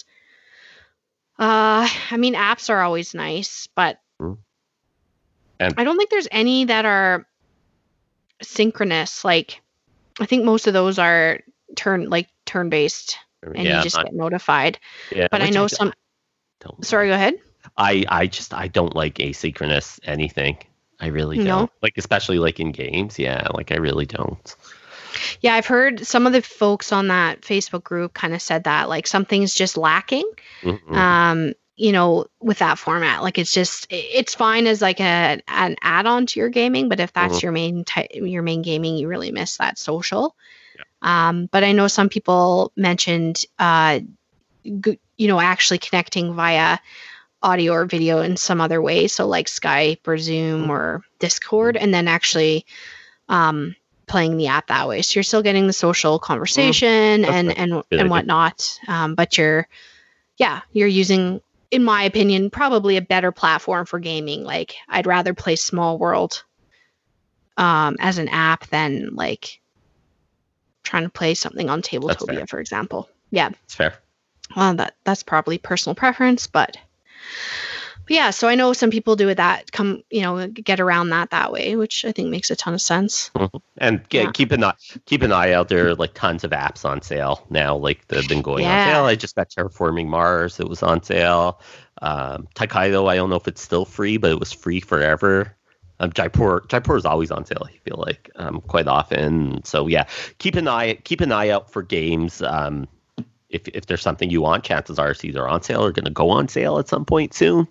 uh, I mean, apps are always nice, but mm. and- I don't think there's any that are synchronous. Like, I think most of those are turn like turn-based. And yeah, you just not, get notified. Yeah, but I know I some. Don't, sorry, go ahead. I, I just I don't like asynchronous anything. I really don't. No? Like especially like in games. Yeah, like I really don't. Yeah, I've heard some of the folks on that Facebook group kind of said that like something's just lacking. Mm-hmm. Um, you know, with that format, like it's just it's fine as like a an add-on to your gaming, but if that's mm-hmm. your main ty- your main gaming, you really miss that social. Um, but I know some people mentioned, uh, g- you know, actually connecting via audio or video in some other way. So like Skype or Zoom or Discord, and then actually um, playing the app that way. So you're still getting the social conversation mm, and, and, and whatnot. Um, but you're, yeah, you're using, in my opinion, probably a better platform for gaming. Like I'd rather play Small World um, as an app than like, trying to play something on Tabletopia, for example. Yeah. It's fair. Well, that that's probably personal preference, but, but yeah, so I know some people do it that come, you know, get around that that way, which I think makes a ton of sense. Mm-hmm. And yeah, keep an eye keep an eye out. There are like tons of apps on sale now, like they've been going yeah. on sale. I just got Terraforming Mars. It was on sale. Um, Taikaido, I don't know if it's still free, but it was free forever. Um, Jaipur, Jaipur is always on sale. I feel like um, quite often. So yeah, keep an eye keep an eye out for games. Um, if if there's something you want, chances are it's either on sale or going to go on sale at some point soon.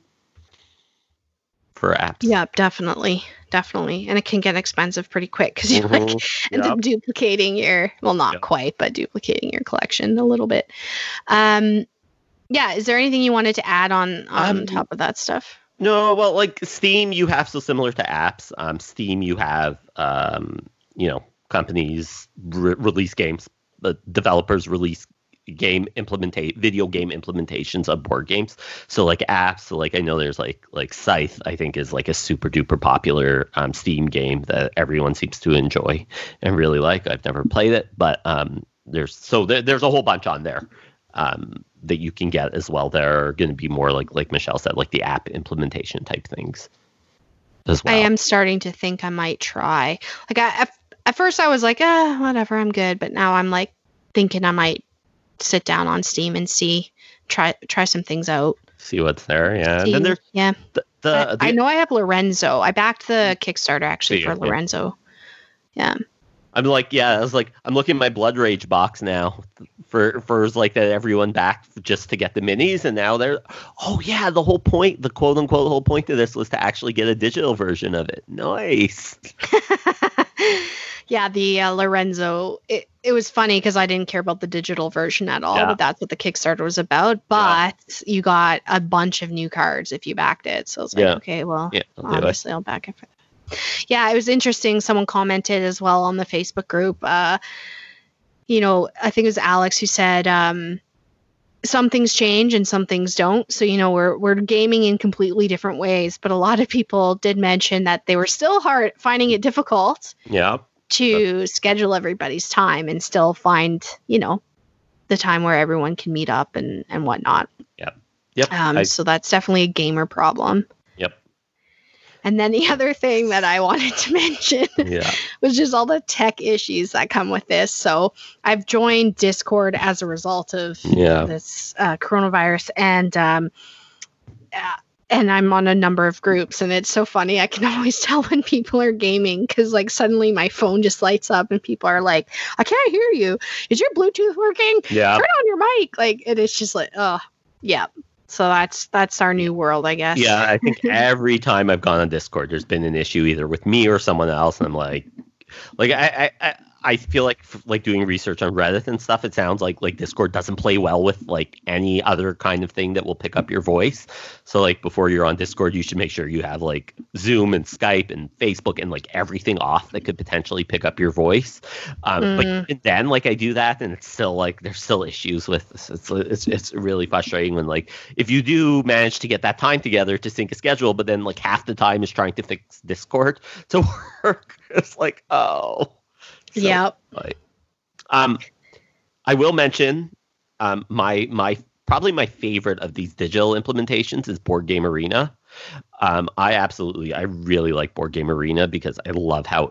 For apps. Yeah, definitely, definitely, and it can get expensive pretty quick because you mm-hmm. like end yep. up duplicating your well, not yep. quite, but duplicating your collection a little bit. Um, yeah, is there anything you wanted to add on on um, top of that stuff? No, well, like Steam, you have so similar to apps. Um, Steam, you have, um, you know, companies re- release games, the developers release game implementate video game implementations of board games. So like apps, so like I know there's like like Scythe, I think is like a super duper popular um, Steam game that everyone seems to enjoy and really like. I've never played it, but um, there's so there, there's a whole bunch on there. Um, that you can get as well. They're going to be more like, like Michelle said, like the app implementation type things as well. I am starting to think I might try. Like I, at, at first I was like, ah, whatever, I'm good. But now I'm like thinking I might sit down on Steam and see, try, try some things out. See what's there. Yeah. See, and then there's yeah. The, the, I, the, I know I have Lorenzo. I backed the Kickstarter actually for Lorenzo. Yeah. I'm like, yeah, I was like, I'm looking at my Blood Rage box now for, for like that everyone backed just to get the minis. And now they're, oh yeah, the whole point, the quote unquote whole point of this was to actually get a digital version of it. Nice. Yeah, the uh, Lorenzo, it, it was funny because I didn't care about the digital version at all, yeah. but that's what the Kickstarter was about. But yeah. you got a bunch of new cards if you backed it. So I was like, yeah. okay, well, yeah, I'll obviously I'll back it for that. Yeah, it was interesting. Someone commented as well on the Facebook group. Uh, you know, I think it was Alex who said um, some things change and some things don't. So, you know, we're we're gaming in completely different ways. But a lot of people did mention that they were still hard finding it difficult. Yeah. To That's... schedule everybody's time and still find, you know, the time where everyone can meet up and and whatnot. Yep. Yep. Um, I... So that's definitely a gamer problem. Yep. And then the other thing that I wanted to mention Yeah. was just all the tech issues that come with this. So I've joined Discord as a result of Yeah. this uh, coronavirus, and um, uh, and I'm on a number of groups, and it's so funny. I can always tell when people are gaming because like suddenly my phone just lights up and people are like, "I can't hear you. Is your Bluetooth working? Yeah. Turn on your mic." Like, and it's just like, oh, yeah. So that's that's our new world, I guess. Yeah, I think every time I've gone on Discord, there's been an issue either with me or someone else, and I'm like, like I, I, I I feel like like doing research on Reddit and stuff. It sounds like like Discord doesn't play well with like any other kind of thing that will pick up your voice. So like before you're on Discord, you should make sure you have like Zoom and Skype and Facebook and like everything off that could potentially pick up your voice. Um, Mm. But even then, like I do that, and it's still like there's still issues with this. It's it's it's really frustrating when like if you do manage to get that time together to sync a schedule, but then like half the time is trying to fix Discord to work. It's like oh. So, Yep. like, um, I will mention um, my my probably my favorite of these digital implementations is Board Game Arena. Um, I absolutely, I really like Board Game Arena because I love how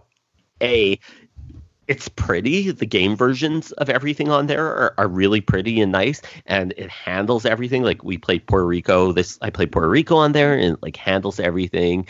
a it's pretty. The game versions of everything on there are, are really pretty and nice, and it handles everything. Like we played Puerto Rico. This I played Puerto Rico on there, and it, like handles everything.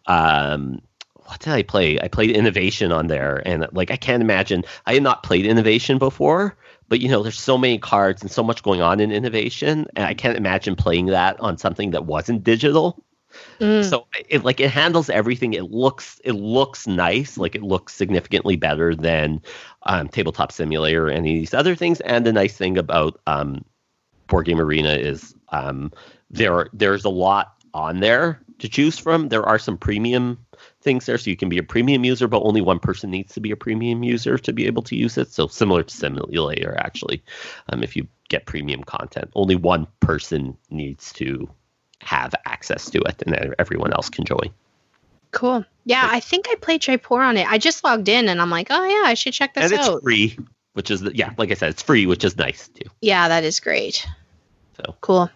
Um, What did I play? I played Innovation on there, and like I can't imagine. I had not played Innovation before, but you know, there's so many cards and so much going on in Innovation, and I can't imagine playing that on something that wasn't digital. Mm. So it like it handles everything. It looks it looks nice, like it looks significantly better than um, Tabletop Simulator or any of these other things. And the nice thing about um, Board Game Arena is um, there there's a lot on there to choose from. There are some premium things there, so you can be a premium user, but only one person needs to be a premium user to be able to use it. So similar to Simulator, actually, um, if you get premium content, only one person needs to have access to it, and then everyone else can join. Cool. Yeah, I think I played Jaipur on it. I just logged in, and I'm like, oh yeah, I should check this And it's out. free, which is yeah, like I said, it's free, which is nice too. Yeah, that is great. So Cool.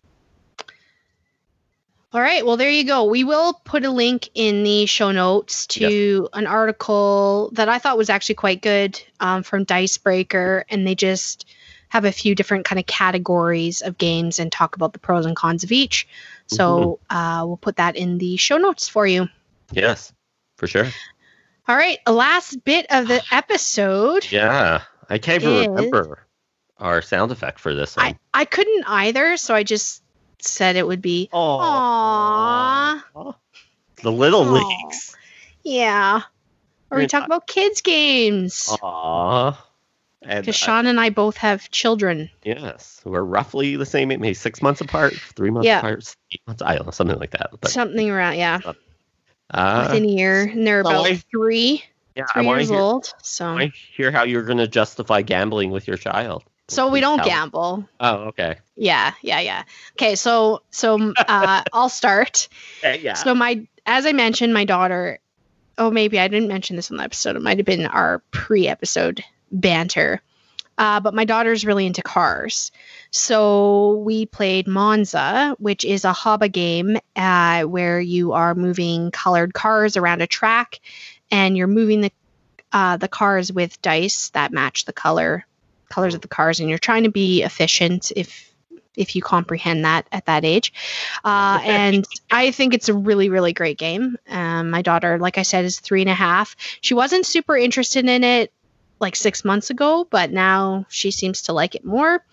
All right. Well, there you go. We will put a link in the show notes to an article that I thought was actually quite good um, from Dicebreaker. And they just have a few different kind of categories of games and talk about the pros and cons of each. So uh, we'll put that in the show notes for you. yes, for sure. All right. The last bit of the episode. Yeah, I can't even Is- remember our sound effect for this one. I, I couldn't either. So I just said it would be. Aw. Aww. The Little Aw. Leagues. Yeah. Or we Yeah. talk about kids games. Aww. And Because uh, Sean and I both have children. yes, we're roughly the same, maybe six months apart, three months Yeah. apart, eight months. I don't know, something like that. But Something around, yeah. uh, Within a year. And they're so about I- three, yeah, I three want to years hear, old. So I hear how you're going to justify gambling with your child. so we Please don't tell. gamble. Oh, okay. Yeah, yeah, yeah. Okay, so so uh, I'll start. Okay, yeah. So my, as I mentioned, my daughter. Oh, maybe I didn't mention this on the episode. It might have been our pre-episode banter. Uh, but my daughter's really into cars. So we played Monza, which is a Hobba game uh, where you are moving colored cars around a track, and you're moving the uh, the cars with dice that match the color colors of the cars, and you're trying to be efficient if if you comprehend that at that age. Uh, and I think it's a really, really great game. Um, my daughter, like I said, is three and a half. She wasn't super interested in it like six months ago, but now she seems to like it more.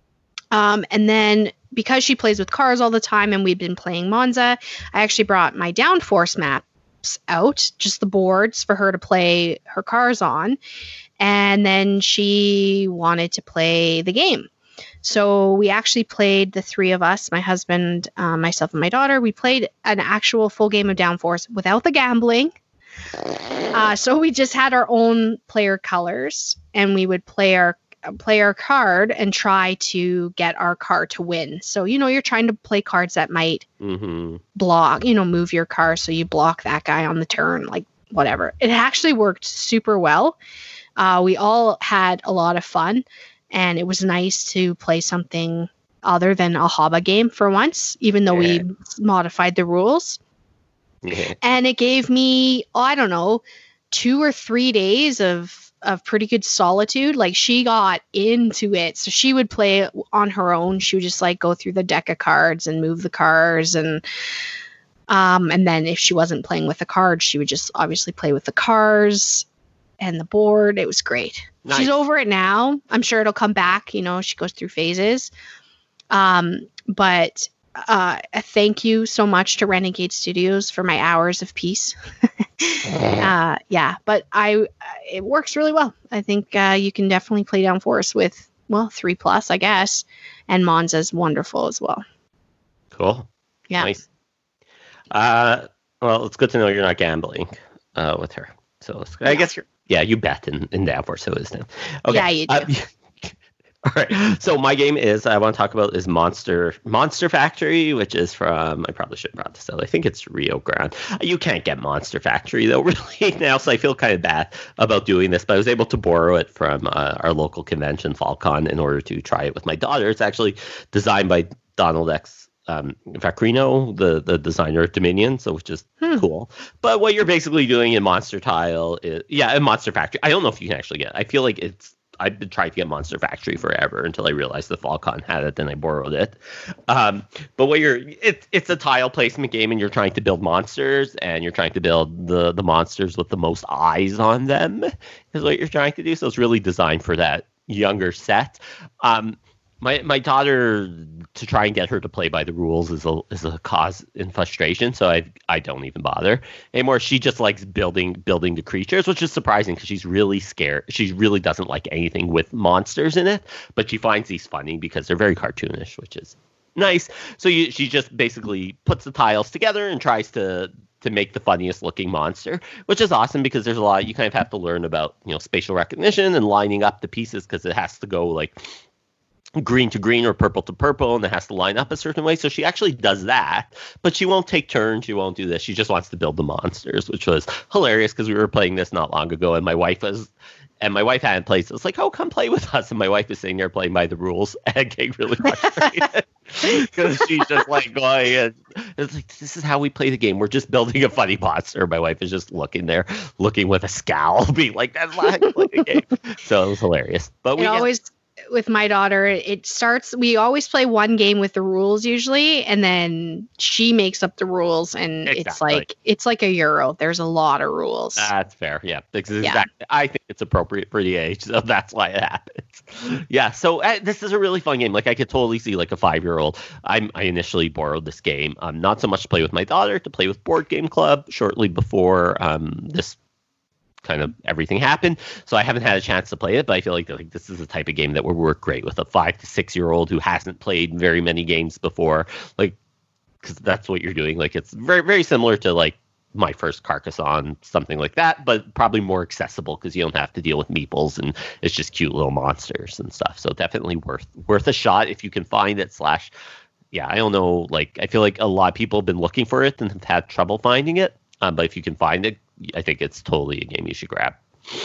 Um, and then because she plays with cars all the time and we've been playing Monza, I actually brought my downforce maps out, just the boards for her to play her cars on. And then she wanted to play the game. So we actually played, the three of us, my husband, uh, myself, and my daughter. We played an actual full game of downforce without the gambling. Uh, so we just had our own player colors, and we would play our play our card and try to get our car to win. So, you know, you're trying to play cards that might Mm-hmm. block, you know, move your car so you block that guy on the turn, like whatever. It actually worked super well. Uh, we all had a lot of fun, and it was nice to play something other than a Hobba game for once, even though Yeah. we modified the rules. Yeah. And it gave me, oh, I don't know, two or three days of of pretty good solitude. Like, she got into it. So she would play on her own. She would just like go through the deck of cards and move the cards. And um, and then if she wasn't playing with the cards, she would just obviously play with the cars and the board. It was great. Nice. She's over it now. I'm sure it'll come back. You know, she goes through phases. Um, but uh, a thank you so much to Renegade Studios for my hours of peace. uh, yeah, but I it works really well. I think uh, you can definitely play Down Force with, well, three plus, I guess. And Monza's wonderful as well. Cool. Yeah. Nice. Uh, well, it's good to know you're not gambling uh, with her. So it's, I Yeah. guess you're, yeah, you bet in, in Down Force, so it is now. Okay. Yeah, you do. Uh, all right. So my game is I want to talk about is Monster Monster Factory, which is from I probably should have brought this out. I think it's Rio Grande. You can't get Monster Factory though, really now. So I feel kind of bad about doing this, but I was able to borrow it from uh, our local convention, FalCon, in order to try it with my daughter. It's actually designed by Donald X. Um, Vaccarino, the the designer of Dominion, so which is Hmm. cool. But what you're basically doing in Monster Tile is yeah, in Monster Factory. I don't know if you can actually get it. I feel like it's. I've been trying to get Monster Factory forever until I realized the FalCon had it, then I borrowed it. Um, but what you're, it's it's a tile placement game, and you're trying to build monsters, and you're trying to build the the monsters with the most eyes on them, is what you're trying to do. So it's really designed for that younger set. Um, my my daughter, to try and get her to play by the rules is a is a cause in frustration. So I I don't even bother anymore. She just likes building building the creatures, which is surprising because she's really scared. She really doesn't like anything with monsters in it, but she finds these funny because they're very cartoonish, which is nice. So you, she just basically puts the tiles together and tries to to make the funniest looking monster, which is awesome because there's a lot you kind of have to learn about, you know, spatial recognition and lining up the pieces because it has to go like green to green or purple to purple, and it has to line up a certain way. So she actually does that, but she won't take turns. She won't do this. She just wants to build the monsters, which was hilarious because we were playing this not long ago, and my wife was, and my wife hadn't played. So it's like, oh, come play with us. And my wife is sitting there playing by the rules and getting really frustrated because she's just like going, and it's like, this is how we play the game. We're just building a funny monster. My wife is just looking there, looking with a scowl, being like, that's not how you play the game. So it was hilarious. But we It get- always, with my daughter, it starts, we always play one game with the rules usually, and then she makes up the rules, and it's Exactly. like, it's like a Euro. There's a lot of rules. That's fair. Yeah. That's Yeah. exactly. I think it's appropriate for the age. So that's why it happens. Yeah. So uh, this is a really fun game. Like I could totally see like a five-year-old. I'm, I initially borrowed this game, um, not so much to play with my daughter, to play with Board Game Club shortly before um, this kind of everything happened. So I haven't had a chance to play it, but I feel like, like this is the type of game that would work great with a five to six year old who hasn't played very many games before. Like, because that's what you're doing. Like it's very, very similar to like my first Carcassonne, something like that, but probably more accessible because you don't have to deal with meeples and it's just cute little monsters and stuff. So definitely worth worth a shot if you can find it. Slash, yeah, I don't know. Like I feel like a lot of people have been looking for it and have had trouble finding it. Um, but if you can find it, I think it's totally a game you should grab.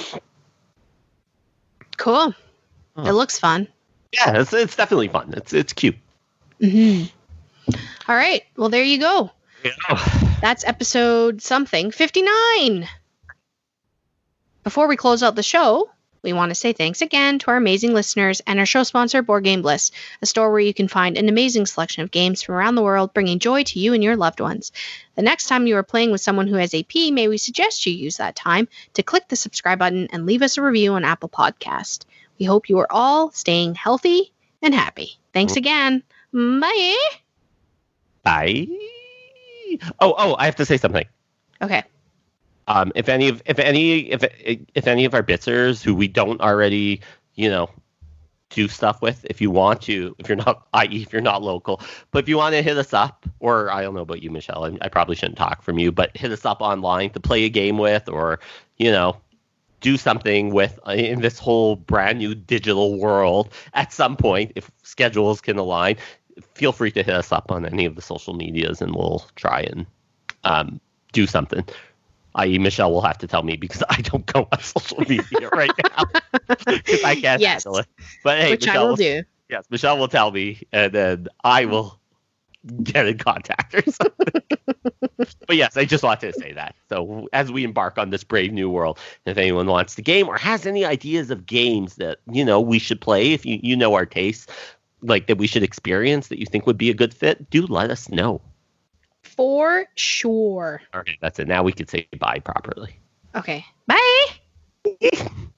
Cool. Huh. It looks fun. Yeah, it's it's definitely fun. It's it's cute. hmm All right. Well, there you go. Yeah. That's episode something fifty-nine. Before we close out the show, we want to say thanks again to our amazing listeners and our show sponsor, Board Game Bliss, a store where you can find an amazing selection of games from around the world, bringing joy to you and your loved ones. The next time you are playing with someone who has A P, may we suggest you use that time to click the subscribe button and leave us a review on Apple Podcast. We hope you are all staying healthy and happy. Thanks again. Bye. Bye. Oh, oh, I have to say something. Okay. Um, if any of if any if if any of our bitsers who we don't already, you know, do stuff with, if you want to, if you're not, that is, if you're not local, but if you want to hit us up, or I don't know about you, Michelle, I, I probably shouldn't talk from you, but hit us up online to play a game with, or you know, do something with uh, in this whole brand new digital world at some point, if schedules can align. Feel free to hit us up on any of the social medias, and we'll try and um, do something. that is, Michelle will have to tell me because I don't go on social media right now because I can't Yes. handle it. But hey, Which Michelle I will do. Yes, Michelle will tell me, and then I will get in contact or something. But yes, I just wanted to say that. So as we embark on this brave new world, if anyone wants to game or has any ideas of games that, you know, we should play, if you, you know our tastes, like that we should experience that you think would be a good fit, do let us know. For sure. All right, that's it. Now we can say bye properly. Okay. Bye.